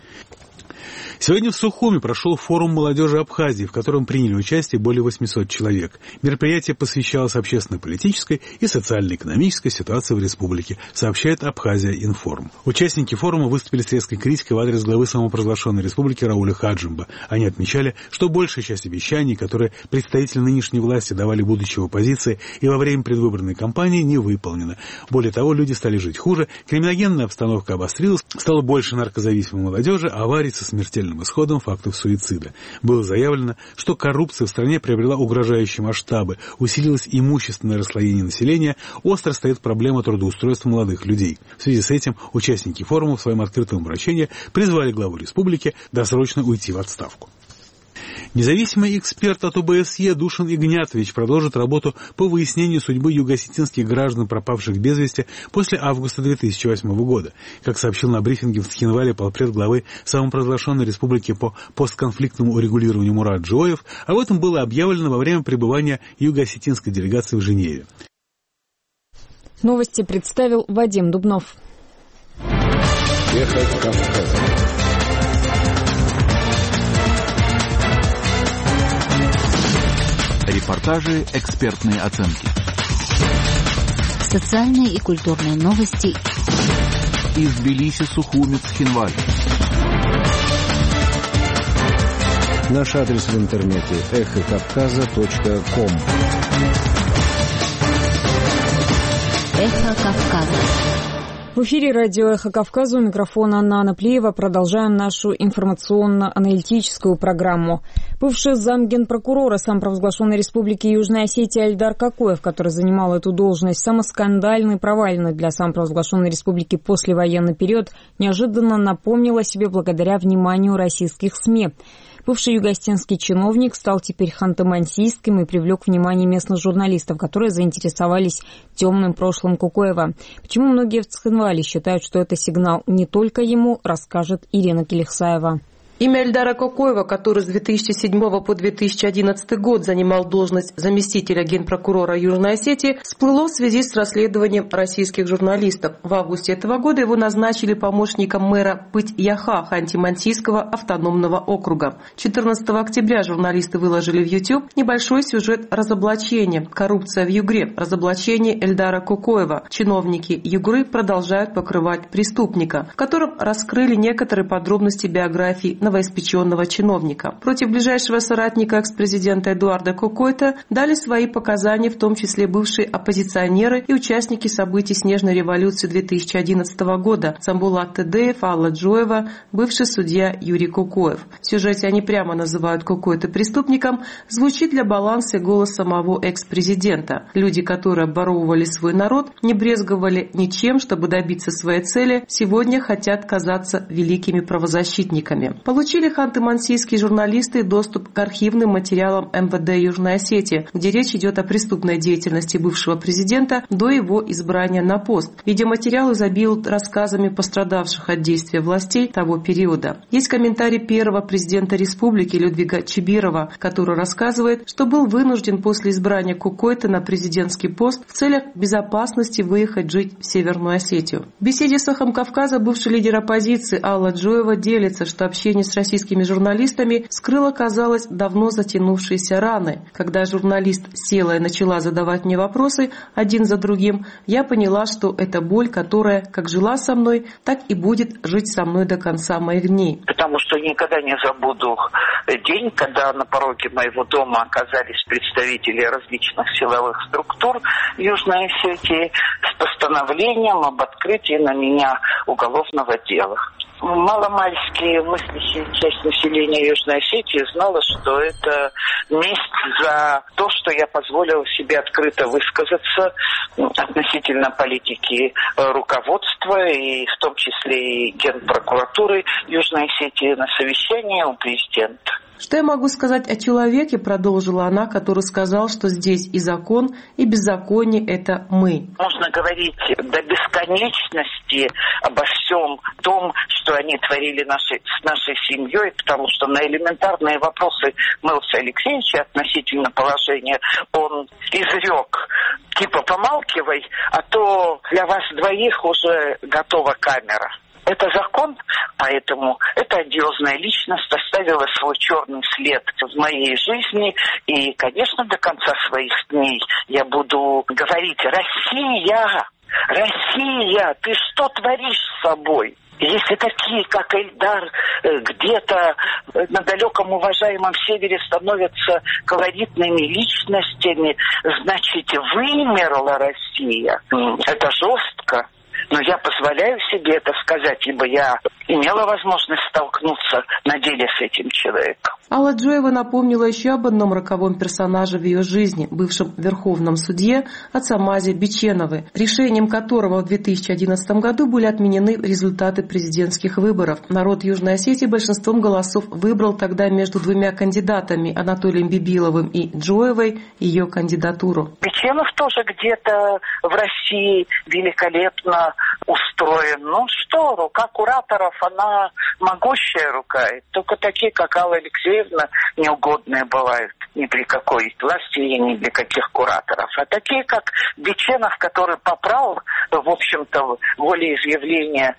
Сегодня в Сухуме прошел форум молодежи Абхазии, в котором приняли участие более 800 человек. Мероприятие посвящалось общественно-политической и социально-экономической ситуации в республике, сообщает Абхазия Информ. Участники форума выступили с резкой критикой в адрес главы самопровозглашенной республики Рауля Хаджимба. Они отмечали, что большая часть обещаний, которые представители нынешней власти давали будущей оппозиции и во время предвыборной кампании, не выполнена. Более того, люди стали жить хуже, криминогенная обстановка обострилась, стало больше наркозависимой молодежи, аварий со смертельным исходом, фактов суицида. Было заявлено, что коррупция в стране приобрела угрожающие масштабы, усилилось имущественное расслоение населения, остро стоит проблема трудоустройства молодых людей. В связи с этим участники форума в своем открытом обращении призвали главу республики досрочно уйти в отставку. Независимый эксперт от ОБСЕ Душан Игнятович продолжит работу по выяснению судьбы юго-осетинских граждан, пропавших без вести после августа 2008 года. Как сообщил на брифинге в Цхинвале полпред главы самопровозглашенной республики по постконфликтному урегулированию Мурат Джоев, об этом было объявлено во время пребывания юго-осетинской делегации в Женеве.
Новости представил Вадим Дубнов.
Ехать Кавказом. Репортажи, экспертные оценки.
Социальные и культурные новости.
Из Тбилиси, Сухуми, Цхинвале.
Наш адрес в интернете эхокавказа.ком.
Эхо Кавказа.
В эфире радио «Эхо Кавказа», у микрофона Анна Анаплиева. Продолжаем нашу информационно-аналитическую программу. Бывший замгенпрокурора самопровозглашенной Республики Южная Осетия Эльдар Кокоев, который занимал эту должность самоскандально и провально для самопровозглашенной республики послевоенный период, неожиданно напомнил о себе благодаря вниманию российских СМИ. Бывший югостинский чиновник стал теперь ханты-мансийским и привлек внимание местных журналистов, которые заинтересовались темным прошлым Кокоева. Почему многие в Цхинвале считают, что это сигнал не только ему, расскажет Ирина Келихсаева.
Имя Эльдара Кокоева, который с 2007 по 2011 год занимал должность заместителя генпрокурора Южной Осетии, всплыло в связи с расследованием российских журналистов. В августе этого года его назначили помощником мэра Пыть-Яха Ханты-Мансийского автономного округа. 14 октября журналисты выложили в YouTube небольшой сюжет разоблачения «Коррупция в Югре», разоблачение Эльдара Кокоева. Чиновники Югры продолжают покрывать преступника, в котором раскрыли некоторые подробности биографии новоиспеченного чиновника. Против ближайшего соратника экс-президента Эдуарда Кокойта дали свои показания, в том числе бывшие оппозиционеры и участники событий Снежной революции 2011 года Самбулат Тедеев, Алла Джоева, бывший судья Юрий Кокоев. В сюжете они прямо называют Кокойта преступником, звучит для баланса голос самого экс-президента. Люди, которые обворовывали свой народ, не брезговали ничем, чтобы добиться своей цели, сегодня хотят казаться великими правозащитниками. Получили ханты-мансийские журналисты доступ к архивным материалам МВД Южной Осетии, где речь идет о преступной деятельности бывшего президента до его избрания на пост. Видеоматериалы изобилуют рассказами пострадавших от действия властей того периода. Есть комментарий первого президента республики Людвига Чибирова, который рассказывает, что был вынужден после избрания Кокойта на президентский пост в целях безопасности выехать жить в Северную Осетию. В беседе с «Эхом Кавказа» бывший лидер оппозиции Алла Джоева делится, что общение с российскими журналистами скрыло, казалось, давно затянувшиеся раны. Когда журналист села и начала задавать мне вопросы один за другим, я поняла, что это боль, которая как жила со мной, так и будет жить со мной до конца моих дней.
Потому что никогда не забуду день, когда на пороге моего дома оказались представители различных силовых структур Южной Осетии с постановлением об открытии на меня уголовного дела. Маломальски мыслящая часть населения Южной Осетии знала, что это месть за то, что я позволила себе открыто высказаться относительно политики руководства, и в том числе и Генпрокуратуры Южной Осетии на совещании у президента.
Что я могу сказать о человеке, продолжила она, который сказал, что здесь и закон, и беззаконие – это мы.
Можно говорить до бесконечности обо всем том, что они творили с нашей семьей, потому что на элементарные вопросы Мэлса Алексеевича относительно положения он изрек, типа помалкивай, а то для вас двоих уже готова камера. Это закон, поэтому эта одиозная личность оставила свой черный след в моей жизни. И, конечно, до конца своих дней я буду говорить: Россия, Россия, ты что творишь с собой? Если такие, как Эльдар, где-то на далеком уважаемом севере становятся колоритными личностями, значит, вымерла Россия. Это жестко. Но я позволяю себе это сказать, ибо я имела возможность столкнуться на деле с этим человеком.
Алла Джоева напомнила еще об одном роковом персонаже в ее жизни, бывшем верховном судье Ацамазе Биченовой, решением которого в 2011 году были отменены результаты президентских выборов. Народ Южной Осетии большинством голосов выбрал тогда между двумя кандидатами, Анатолием Бибиловым и Джоевой, ее кандидатуру.
Биченов тоже где-то в России великолепно устроен. Ну что, рука кураторов, она могущая рука. И только такие, как Алла Алексеевна, неугодные бывают ни при какой власти и ни для каких кураторов. А такие, как Биченов, который попрал, в общем-то, волеизъявление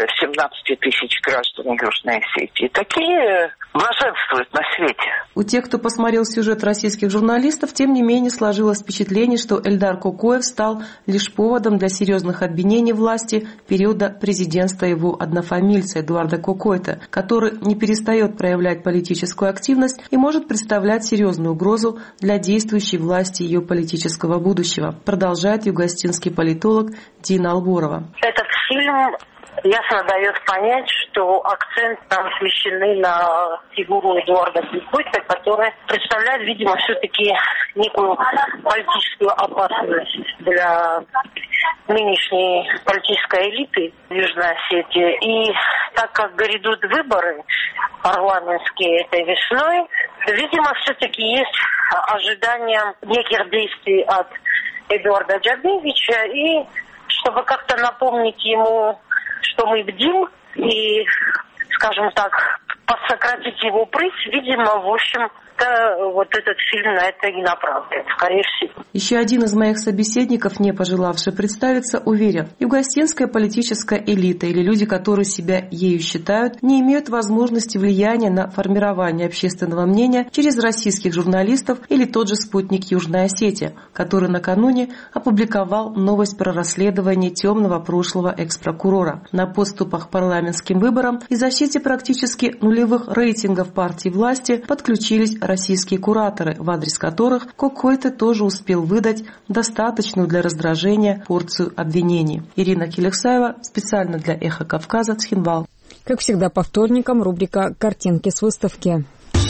17 тысяч граждан Южной Осетии, такие блаженствуют на свете.
У тех, кто посмотрел сюжет российских журналистов, тем не менее сложилось впечатление, что Эльдар Кокоев стал лишь поводом для серьезных обвинений власти периода президентства его однофамильца Эдуарда Кокойта, который не перестает проявлять политическую активность и может представлять серьезную серьезную угрозу для действующей власти и ее политического будущего, продолжает югоостинский политолог Дина Алборова.
Этот фильм ясно дает понять, что акцент там смещены на фигуру Эдуарда Бекбойта, который представляет, видимо, все-таки некую политическую опасность для нынешней политической элиты Южной Осетии. И так как грядут выборы парламентские этой весной, видимо, все-таки есть ожидание неких действий от Эдуарда Джабиевича, и чтобы как-то напомнить ему, что мы бдим, и, скажем так, подсократить его прыть, видимо, в общем-то, вот этот фильм на это и направлен, скорее всего.
Еще один из моих собеседников, не пожелавший представиться, уверен, югоостинская политическая элита или люди, которые себя ею считают, не имеют возможности влияния на формирование общественного мнения через российских журналистов или тот же спутник Южной Осетии, который накануне опубликовал новость про расследование темного прошлого экс-прокурора. На подступах к парламентским выборам и защите практически нулевых рейтингов партии власти подключились российские кураторы, в адрес которых Кокойте тоже успел выдать достаточную для раздражения порцию обвинений. Ирина Келексаева специально для «Эхо Кавказа», Цхинвал.
Как всегда по вторникам рубрика «Картинки с выставки».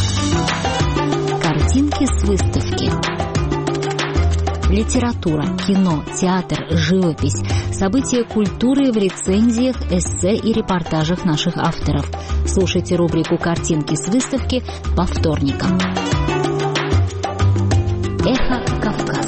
Картинки с выставки. Литература, кино, театр, живопись, события культуры в рецензиях, эссе и репортажах наших авторов. Слушайте рубрику «Картинки с выставки» по вторникам. Эхо Кавказа.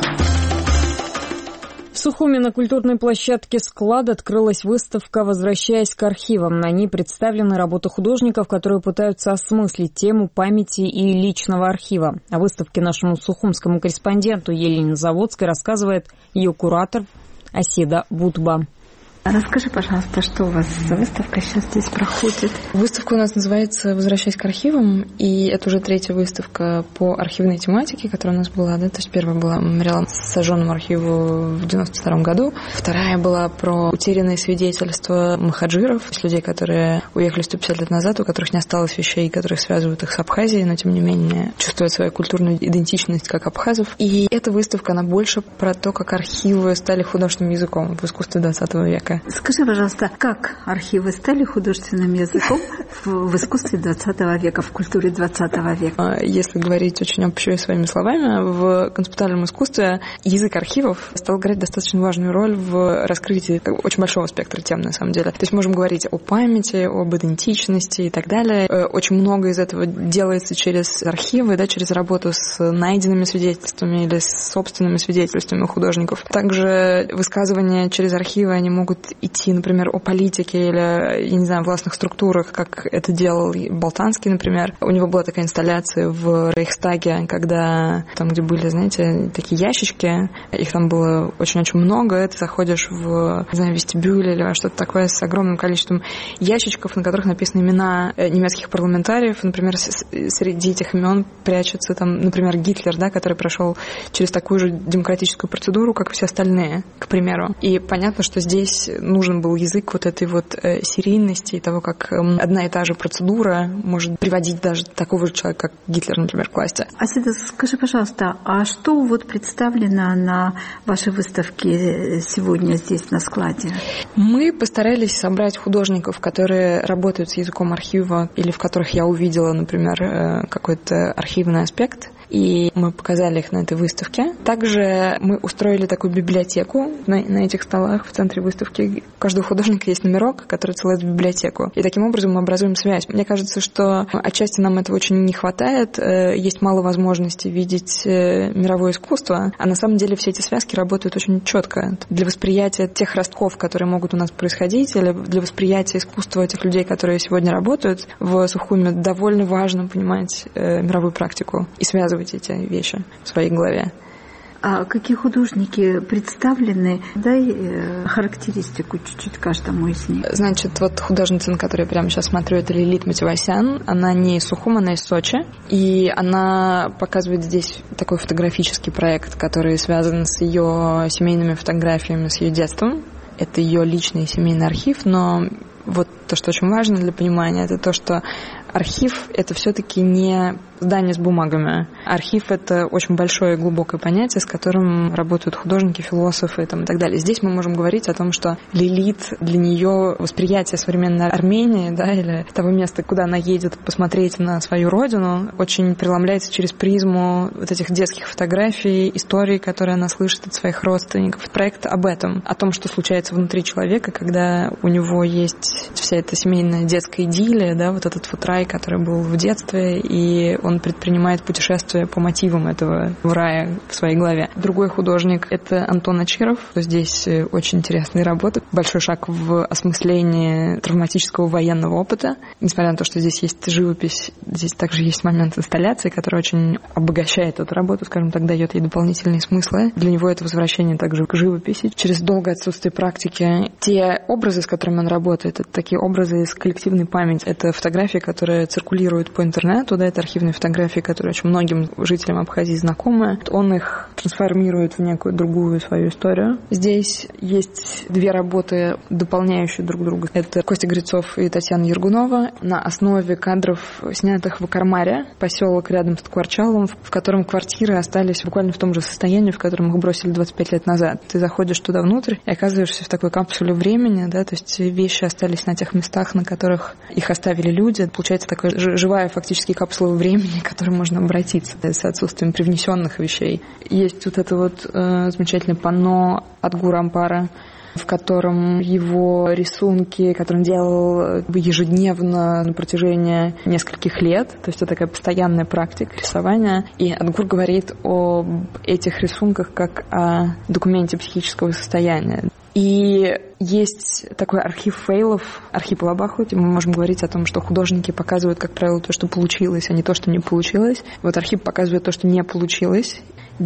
В Сухуми на культурной площадке «Склад» открылась выставка «Возвращаясь к архивам». На ней представлены работы художников, которые пытаются осмыслить тему памяти и личного архива. О выставке нашему сухумскому корреспонденту Елене Заводской рассказывает ее куратор Асида Бутба.
Расскажи, пожалуйста, что у вас за выставка сейчас здесь проходит?
Выставка у нас называется «Возвращаясь к архивам», и это уже третья выставка по архивной тематике, которая у нас была. Да? То есть первая была мемориал сожженному архиву в 1992 году, вторая была про утерянные свидетельства махаджиров, то есть людей, которые уехали 150 лет назад, у которых не осталось вещей, которые связывают их с Абхазией, но тем не менее чувствуют свою культурную идентичность как абхазов. И эта выставка, она больше про то, как архивы стали художественным языком в искусстве 20 века.
Скажи, пожалуйста, как архивы стали художественным языком в искусстве 20 века, в культуре 20 века?
Если говорить очень общо и своими словами, в концептуальном искусстве язык архивов стал играть достаточно важную роль в раскрытии очень большого спектра тем, на самом деле. То есть можем говорить о памяти, об идентичности и так далее. Очень много из этого делается через архивы, да, через работу с найденными свидетельствами или с собственными свидетельствами художников. Также высказывания через архивы, они могут идти, например, о политике или, я не знаю, властных структурах, как это делал Болтанский, например. У него была такая инсталляция в Рейхстаге, когда там, где были, знаете, такие ящички, их там было очень-очень много, ты заходишь в, не знаю, вестибюль или что-то такое с огромным количеством ящичков, на которых написаны имена немецких парламентариев. Например, среди этих имен прячется там, например, Гитлер, да, который прошел через такую же демократическую процедуру, как все остальные, к примеру. И понятно, что здесь нужен был язык вот этой вот серийности и того, как одна и та же процедура может приводить даже такого же человека, как Гитлер, например, к власти.
Асида, скажи, пожалуйста, а что вот представлено на вашей выставке сегодня здесь на складе?
Мы постарались собрать художников, которые работают с языком архива или в которых я увидела, например, какой-то архивный аспект. И мы показали их на этой выставке. Также мы устроили такую библиотеку на этих столах в центре выставки. У каждого художника есть номерок, который отсылает в библиотеку. И таким образом мы образуем связь. Мне кажется, что отчасти нам этого очень не хватает. Есть мало возможностей видеть мировое искусство. А на самом деле все эти связки работают очень четко. Для восприятия тех ростков, которые могут у нас происходить, или для восприятия искусства этих людей, которые сегодня работают в Сухуми, довольно важно понимать мировую практику и связывать эти вещи в своей голове.
А какие художники представлены? Дай характеристику чуть-чуть каждому из них.
Значит, вот художница, на которую я прямо сейчас смотрю, это Лилит Мативасян. Она не из Сухума, она из Сочи. И она показывает здесь такой фотографический проект, который связан с ее семейными фотографиями, с ее детством. Это ее личный семейный архив, но вот то, что очень важно для понимания, это то, что
архив — это все-таки не здание с бумагами. Архив — это очень большое и глубокое понятие, с которым работают художники, философы и так далее. Здесь мы можем говорить о том, что Лилит, для нее восприятие современной Армении, да, или того места, куда она едет посмотреть на свою родину, очень преломляется через призму вот этих детских фотографий, историй, которые она слышит от своих родственников. Проект об этом, о том, что случается внутри человека, когда у него есть вся эта семейная детская идиллия, да, вот этот вот рай, который был в детстве, и он предпринимает путешествие по мотивам этого рая в своей голове. Другой художник — это Антон Ачиров. Здесь очень интересные работы. Большой шаг в осмыслении травматического военного опыта. Несмотря на то, что здесь есть живопись, здесь также есть момент инсталляции, который очень обогащает эту работу, скажем так, дает ей дополнительные смыслы. Для него это возвращение также к живописи. Через долгое отсутствие практики те образы, с которыми он работает, это такие образы из коллективной памяти. Это фотографии, которые циркулируют по интернету, да, это архивные фотографии, которые очень многим жителям Абхазии знакомы. Он их трансформирует в некую другую свою историю. Здесь есть две работы, дополняющие друг друга. Это Костя Грицов и Татьяна Ергунова на основе кадров, снятых в Акармаре, поселок рядом с Ткварчалом, в котором квартиры остались буквально в том же состоянии, в котором их бросили 25 лет назад. Ты заходишь туда внутрь и оказываешься в такой капсуле времени, да, то есть вещи остались на тех местах, на которых их оставили люди. Получается такая живая фактически капсула времени, к которой можно обратиться с отсутствием привнесенных вещей. Есть вот это вот замечательное панно от Гурампара, в котором его рисунки, которые он делал ежедневно на протяжении нескольких лет, то есть это такая постоянная практика рисования. И Адгур говорит об этих рисунках как о документе психического состояния. И есть такой архив фейлов, архив Алабаху. Мы можем говорить о том, что художники показывают, как правило, то, что получилось, а не то, что не получилось. Вот архив показывает то, что не получилось,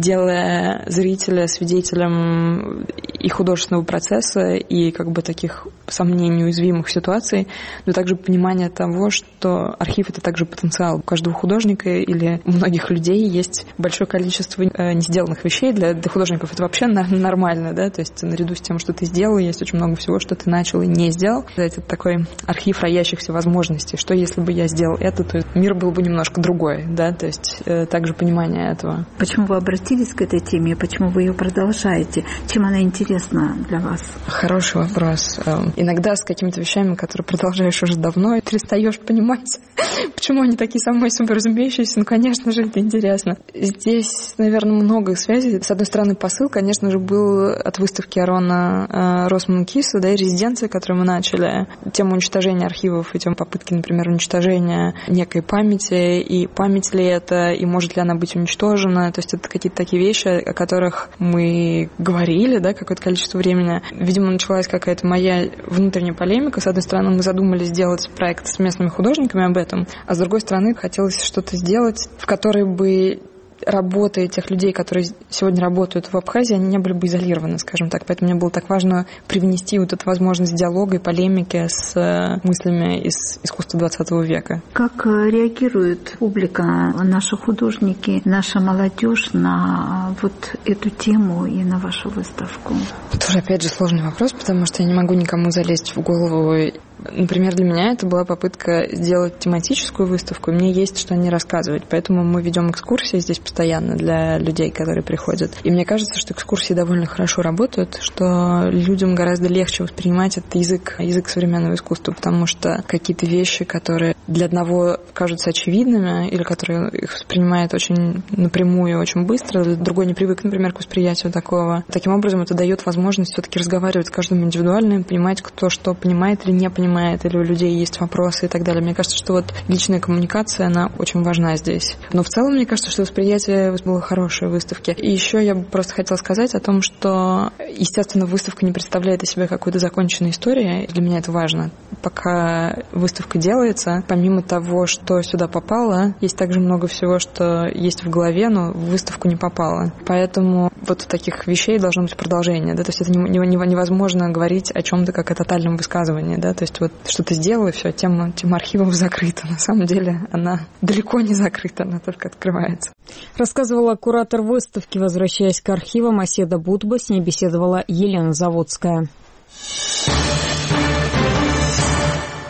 делая зрителя свидетелем и художественного процесса, и как бы таких сомнений, уязвимых ситуаций, но также понимание того, что архив — это также потенциал. У каждого художника или у многих людей есть большое количество не сделанных вещей. Для художников это вообще нормально, да, то есть наряду с тем, что ты сделал, есть очень много всего, что ты начал и не сделал. Это такой архив роящихся возможностей. Что если бы я сделал это, то мир был бы немножко другой, да, то есть также понимание этого.
Почему вы обратились к этой теме, почему вы ее продолжаете? Чем она интересна для вас?
Хороший вопрос. Иногда с какими-то вещами, которые продолжаешь уже давно, и перестаешь понимать, почему они такие самые собой разумеющиеся. Ну, конечно же, это интересно. Здесь, наверное, много связей. С одной стороны, посыл, конечно же, был от выставки Арона Росманкиса, да, и резиденции, которую мы начали. Тема уничтожения архивов и тема попытки, например, уничтожения некой памяти, и память ли это, и может ли она быть уничтожена. То есть это какие-то такие вещи, о которых мы говорили, да, какое-то количество времени. Видимо, началась какая-то моя внутренняя полемика. С одной стороны, мы задумались сделать проект с местными художниками об этом, а с другой стороны, хотелось что-то сделать, в которой бы работы тех людей, которые сегодня работают в Абхазии, они не были бы изолированы, скажем так. Поэтому мне было так важно привнести вот эту возможность диалога и полемики с мыслями из искусства 20 века.
Как реагирует публика, наши художники, наша молодежь на вот эту тему и на вашу выставку?
Тоже, опять же, сложный вопрос, потому что я не могу никому залезть в голову. Например, для меня это была попытка сделать тематическую выставку, и мне есть что о ней рассказывать. Поэтому мы ведем экскурсии здесь постоянно для людей, которые приходят. И мне кажется, что экскурсии довольно хорошо работают, что людям гораздо легче воспринимать этот язык современного искусства, потому что какие-то вещи, которые для одного кажутся очевидными, или которые их воспринимает очень напрямую, очень быстро, другой не привык, например, к восприятию такого. Таким образом, это дает возможность все-таки разговаривать с каждым индивидуально, понимать, кто что понимает или не понимает, или у людей есть вопросы и так далее. Мне кажется, что вот личная коммуникация, она очень важна здесь. Но в целом, мне кажется, что восприятие было хорошее выставки. И еще я бы просто хотела сказать о том, что, естественно, выставка не представляет из себя какой-то законченной истории. Для меня это важно. Пока выставка делается, помимо того, что сюда попало, есть также много всего, что есть в голове, но в выставку не попало. Поэтому вот у таких вещей должно быть продолжение. Да? То есть это невозможно говорить о чем-то как о тотальном высказывании. Да? То есть вот что-то сделал, и все, тема архивов закрыта. На самом деле она далеко не закрыта, она только открывается.
Рассказывала куратор выставки. Возвращаясь к архивам, Оседа Будба, с ней беседовала Елена Заводская.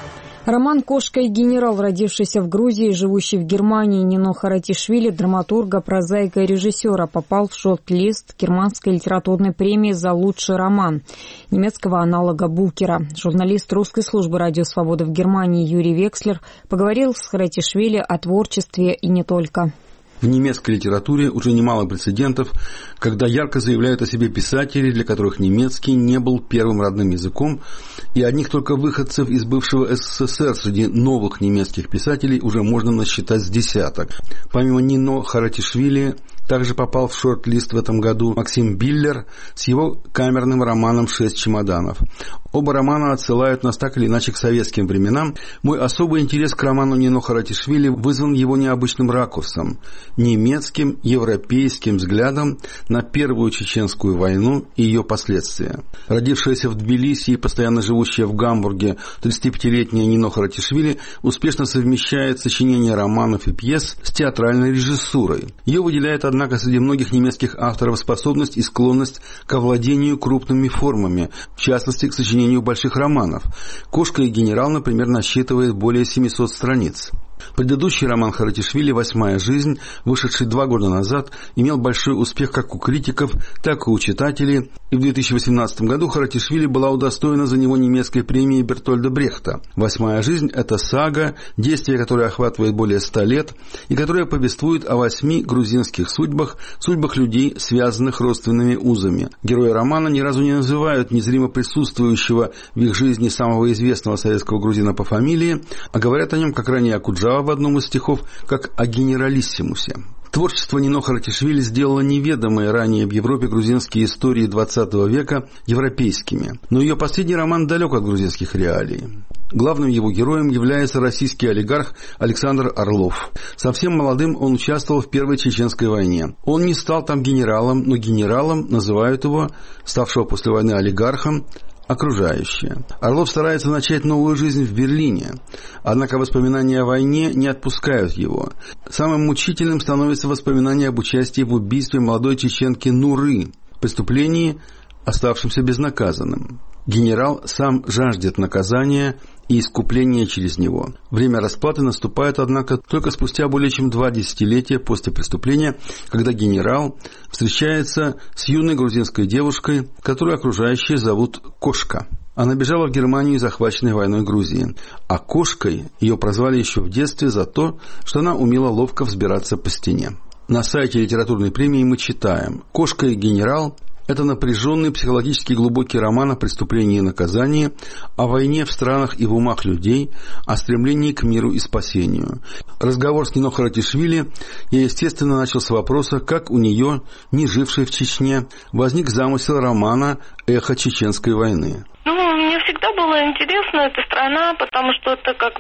Роман «Кошка и генерал», родившийся в Грузии и живущий в Германии Нино Харатишвили, драматурга, прозаика и режиссера, попал в шорт-лист Германской литературной премии за лучший роман, немецкого аналога Букера. Журналист русской службы «Радио Свобода» в Германии Юрий Векслер поговорил с Харатишвили о творчестве и не только.
В немецкой литературе уже немало прецедентов, когда ярко заявляют о себе писатели, для которых немецкий не был первым родным языком, и одних только выходцев из бывшего СССР среди новых немецких писателей уже можно насчитать с десяток. Помимо Нино Харатишвили, также попал в шорт-лист в этом году Максим Биллер с его камерным романом «6 чемоданов». Оба романа отсылают нас так или иначе к советским временам. Мой особый интерес к роману Нино Харатишвили вызван его необычным ракурсом, немецким, европейским взглядом на Первую Чеченскую войну и ее последствия. Родившаяся в Тбилиси и постоянно живущая в Гамбурге 35-летняя Нино Харатишвили успешно совмещает сочинение романов и пьес с театральной режиссурой. Ее выделяет, однако, среди многих немецких авторов способность и склонность к овладению крупными формами, в частности, к сочинению больших романов. «Кошка и генерал», например, насчитывает более 700 страниц. Предыдущий роман Харатишвили «Восьмая жизнь», вышедший 2 года назад, имел большой успех как у критиков, так и у читателей, и в 2018 году Харатишвили была удостоена за него немецкой премии Бертольда Брехта. «Восьмая жизнь» — это сага, действие которой охватывает более 100 лет, и которая повествует о 8 грузинских судьбах людей, связанных родственными узами. Герои романа ни разу не называют незримо присутствующего в их жизни самого известного советского грузина по фамилии, а говорят о нем, как ранее Акуджава в одном из стихов, как о генералиссимусе. Творчество Нино Харатишвили сделало неведомые ранее в Европе грузинские истории XX века европейскими, но ее последний роман далек от грузинских реалий. Главным его героем является российский олигарх Александр Орлов. Совсем молодым он участвовал в Первой Чеченской войне. Он не стал там генералом, но генералом называют его, ставшего после войны олигархом, окружающие. Орлов старается начать новую жизнь в Берлине, однако воспоминания о войне не отпускают его. Самым мучительным становится воспоминание об участии в убийстве молодой чеченки Нуры, преступлении, оставшемся безнаказанным. Генерал сам жаждет наказания и искупления через него. Время расплаты наступает, однако, только спустя более чем 2 десятилетия после преступления, когда генерал встречается с юной грузинской девушкой, которую окружающие зовут Кошка. Она бежала в Германию, захваченной войной Грузии. А Кошкой ее прозвали еще в детстве за то, что она умела ловко взбираться по стене. На сайте литературной премии мы читаем: «Кошка и генерал» — это напряженный, психологически глубокий роман о преступлении и наказании, о войне в странах и в умах людей, о стремлении к миру и спасению. Разговор с Нино Харатишвили я, естественно, начал с вопроса, как у нее, не жившей в Чечне, возник замысел романа «Эхо Чеченской войны».
Мне всегда было интересна эта страна, потому что это 3-4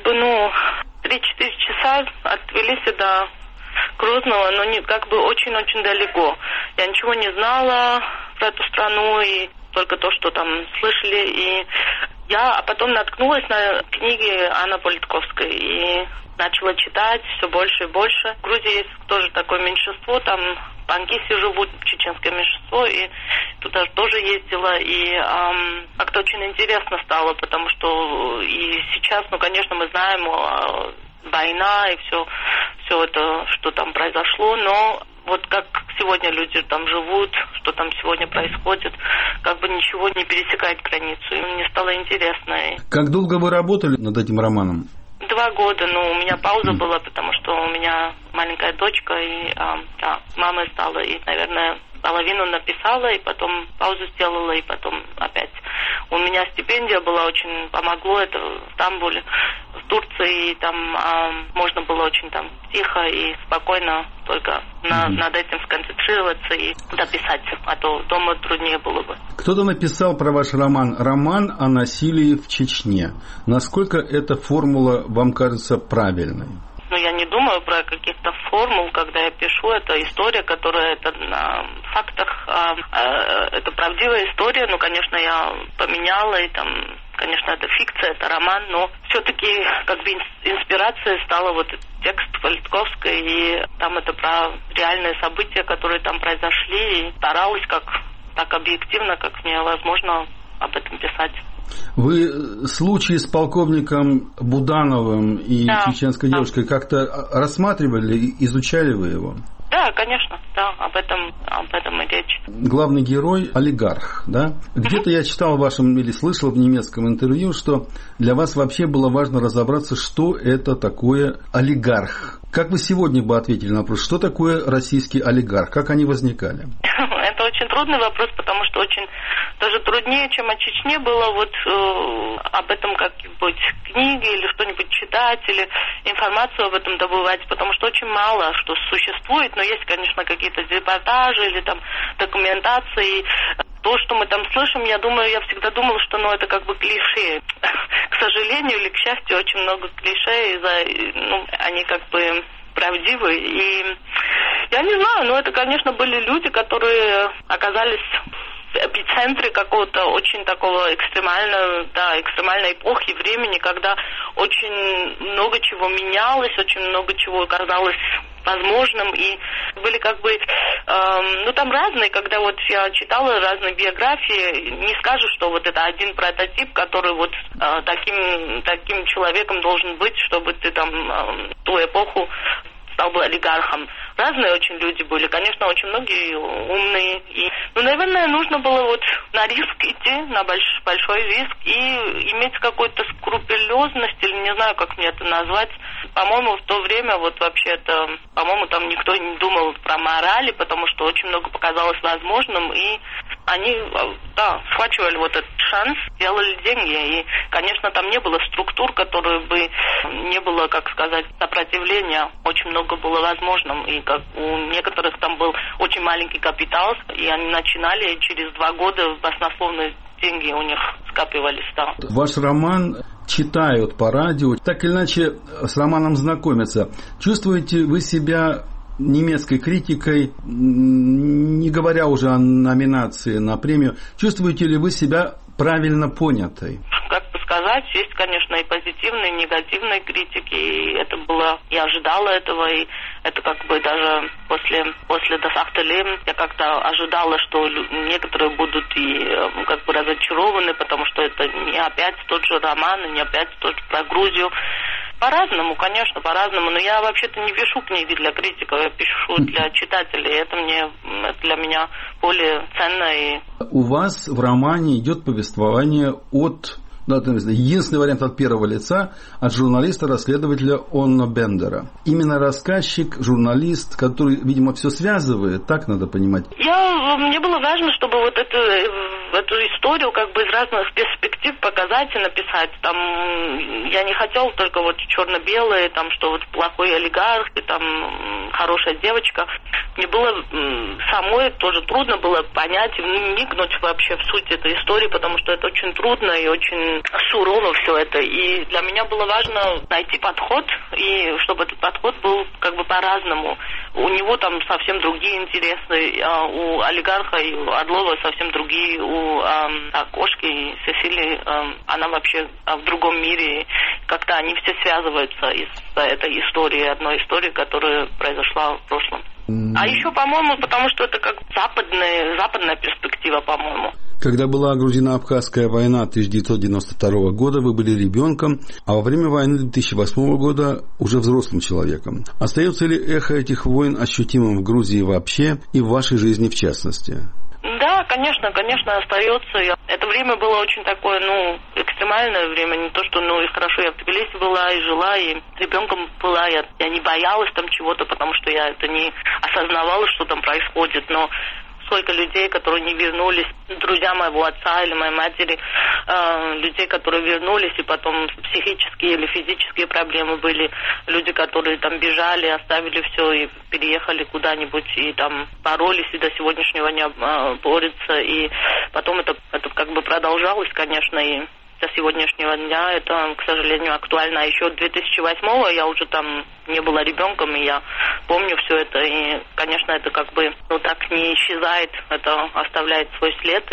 часа от Тбилиси до Грозного, но очень-очень далеко. Я ничего не знала про эту страну, и только то, что там слышали. И я потом наткнулась на книги Анны Политковской и начала читать все больше и больше. В Грузии есть тоже такое меньшинство, там панкисы живут, чеченское меньшинство, и туда тоже ездила, и как-то очень интересно стало, потому что и сейчас, конечно, мы знаем война и все это, что там произошло, но вот как сегодня люди там живут, что там сегодня происходит, ничего не пересекает границу, и мне стало интересно.
Как долго вы работали над этим романом?
2 года, у меня пауза была, потому что у меня маленькая дочка, и мама стала, и, наверное, половину написала, и потом паузу сделала, и потом опять. У меня стипендия была, очень помогло это в Стамбуле, в Турции, и там можно было очень там тихо и спокойно только над этим сконцентрироваться и дописать, а то дома труднее было бы.
Кто-то написал про ваш роман о насилии в Чечне. Насколько эта формула вам кажется правильной?
Я не думаю про каких-то формул, когда я пишу. Это история, которая на фактах. Это правдивая история, конечно, я поменяла, и там, конечно, это фикция, это роман, но все-таки инспирацией стала текст Политковской, и там это про реальные события, которые там произошли, и старалась так объективно, как мне возможно, об этом писать.
Вы случай с полковником Будановым и чеченской девушкой как-то рассматривали, изучали вы его?
Да, конечно, да, об этом и речь.
Главный герой – олигарх, да? Где-то я читал в вашем или слышал в немецком интервью, что для вас вообще было важно разобраться, что это такое олигарх. Как вы сегодня бы ответили на вопрос, что такое российский олигарх, как они возникали?
Это очень трудный вопрос, потому что очень даже труднее, чем о Чечне было вот об этом как-нибудь книги или что-нибудь читать, или информацию об этом добывать, потому что очень мало что существует, но есть, конечно, какие-то репортажи или там документации. То, что мы там слышим, я всегда думала, что это как бы клише. К сожалению или к счастью, очень много клише, они как бы правдивы. И я не знаю, но это, конечно, были люди, которые оказались в эпицентре какого-то очень такого экстремальной эпохи времени, когда очень много чего менялось, очень много чего казалось возможным, и были как бы, там разные, когда вот я читала разные биографии, не скажешь, что вот это один прототип, который вот таким человеком должен быть, чтобы ты там в ту эпоху стал бы олигархом. Разные очень люди были, конечно, очень многие умные. Наверное, нужно было вот на риск идти, на большой риск, и иметь какую-то скрупулезность, или не знаю, как мне это назвать. По-моему, в то время вот вообще-то, по-моему, там никто не думал про морали, потому что очень много показалось возможным, и они, схватывали вот этот шанс, делали деньги. И, конечно, там не было структур, которые бы не было, как сказать, сопротивления. Очень много было возможным. И как у некоторых там был очень маленький капитал, и они начинали, и через 2 года баснословные деньги у них скапливались. Да.
Ваш роман читают по радио, так или иначе с романом знакомятся. Чувствуете вы себя немецкой критикой, не говоря уже о номинации на премию, чувствуете ли вы себя правильно понятой?
Как бы сказать, есть, конечно, и позитивные, и негативные критики, и это было, я ожидала этого, и это как бы даже после Das achte Leben я как-то ожидала, что некоторые будут и как бы разочарованы, потому что это не опять тот же роман, и не опять тот же про Грузию. По-разному, конечно, по-разному, но я вообще-то не пишу книги для критиков, я пишу для читателей, это для меня более ценно. И...
У вас в романе идет повествование от... единственный вариант от первого лица, от журналиста-расследователя Онно Бендера. Именно рассказчик, журналист, который, видимо, все связывает, так надо понимать.
Мне было важно, чтобы вот эту историю как бы из разных перспектив показать и написать. Там я не хотела только вот черно-белое, там, что вот плохой олигарх и там хорошая девочка. Мне было самой тоже трудно было понять и вникнуть вообще в суть этой истории, потому что это очень трудно и очень сурово все это. И для меня было важно найти подход, и чтобы этот подход был как бы по-разному. У него там совсем другие интересы, у олигарха и у Орлова совсем другие, у Кошки и Сесилии она вообще в другом мире. Как-то они все связываются из этой истории, одной истории, которая произошла в прошлом. А еще, по-моему, потому что это как западная перспектива, по-моему.
Когда была Грузино-Абхазская война 1992 года, вы были ребенком, а во время войны 2008 года уже взрослым человеком. Остается ли эхо этих войн ощутимым в Грузии вообще и в вашей жизни в частности?
Да, конечно, остается. Это время было очень такое, экстремальное время. Не то, что, и хорошо, я в Тбилиси была, и жила, и ребенком была. Я не боялась там чего-то, потому что я это не осознавала, что там происходит. Но сколько людей, которые не вернулись, друзья моего отца или моей матери, людей, которые вернулись, и потом психические или физические проблемы были, люди, которые там бежали, оставили все и переехали куда-нибудь, и там боролись, и до сегодняшнего дня борются, и потом это как бы продолжалось, конечно, и до сегодняшнего дня это, к сожалению, актуально. А еще 2008-го я уже там не была ребенком, и я помню все это. И, конечно, это как бы так не исчезает, это оставляет свой след. И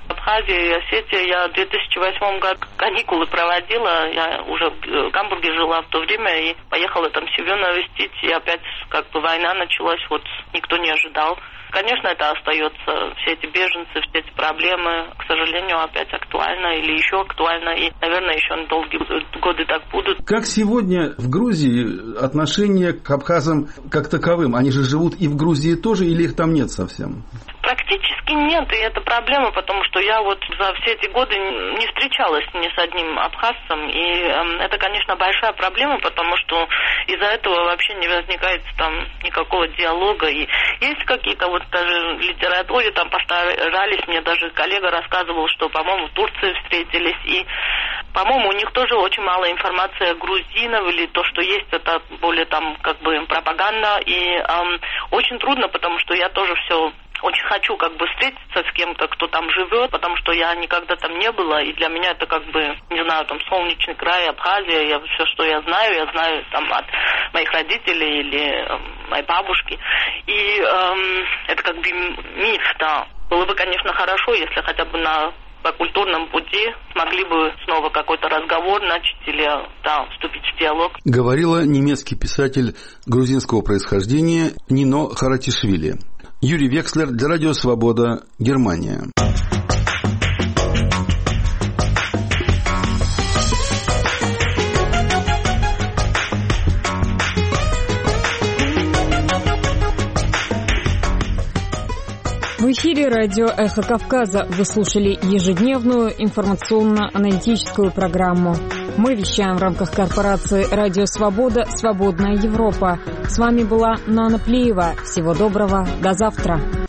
Абхазия и Осетия. Я в 2008 году каникулы проводила. Я уже в Гамбурге жила в то время и поехала там семью навестить. И опять как бы война началась, вот никто не ожидал. Конечно, это остается, все эти беженцы, все эти проблемы, к сожалению, опять актуально или еще актуально, и, наверное, еще на долгие годы так будут.
Как сегодня в Грузии отношение к абхазам как таковым? Они же живут и в Грузии тоже, или их там нет совсем?
Практически нет, и это проблема, потому что я вот за все эти годы не встречалась ни с одним абхазцем, и это, конечно, большая проблема, потому что из-за этого вообще не возникает там никакого диалога, и есть какие-то вот даже в литературе там постарались, мне даже коллега рассказывал, что, по-моему, в Турции встретились, и, по-моему, у них тоже очень мало информации о грузинах, или то, что есть, это более там как бы пропаганда, и очень трудно, потому что я тоже все очень хочу как бы встретиться с кем-то, кто там живет, потому что я никогда там не была, и для меня это как бы, не знаю, там солнечный край, Абхазия, все, что я знаю там от моих родителей или моей бабушки. И это как бы миф, да. Было бы, конечно, хорошо, если хотя бы по культурном пути смогли бы снова какой-то разговор начать или вступить в диалог.
Говорила немецкий писатель грузинского происхождения Нино Харатишвили. Юрий Векслер для Радио Свобода, Германия.
В эфире радио «Эхо Кавказа». Вы слушали ежедневную информационно-аналитическую программу. Мы вещаем в рамках корпорации «Радио Свобода. Свободная Европа». С вами была Нана Плиева. Всего доброго. До завтра.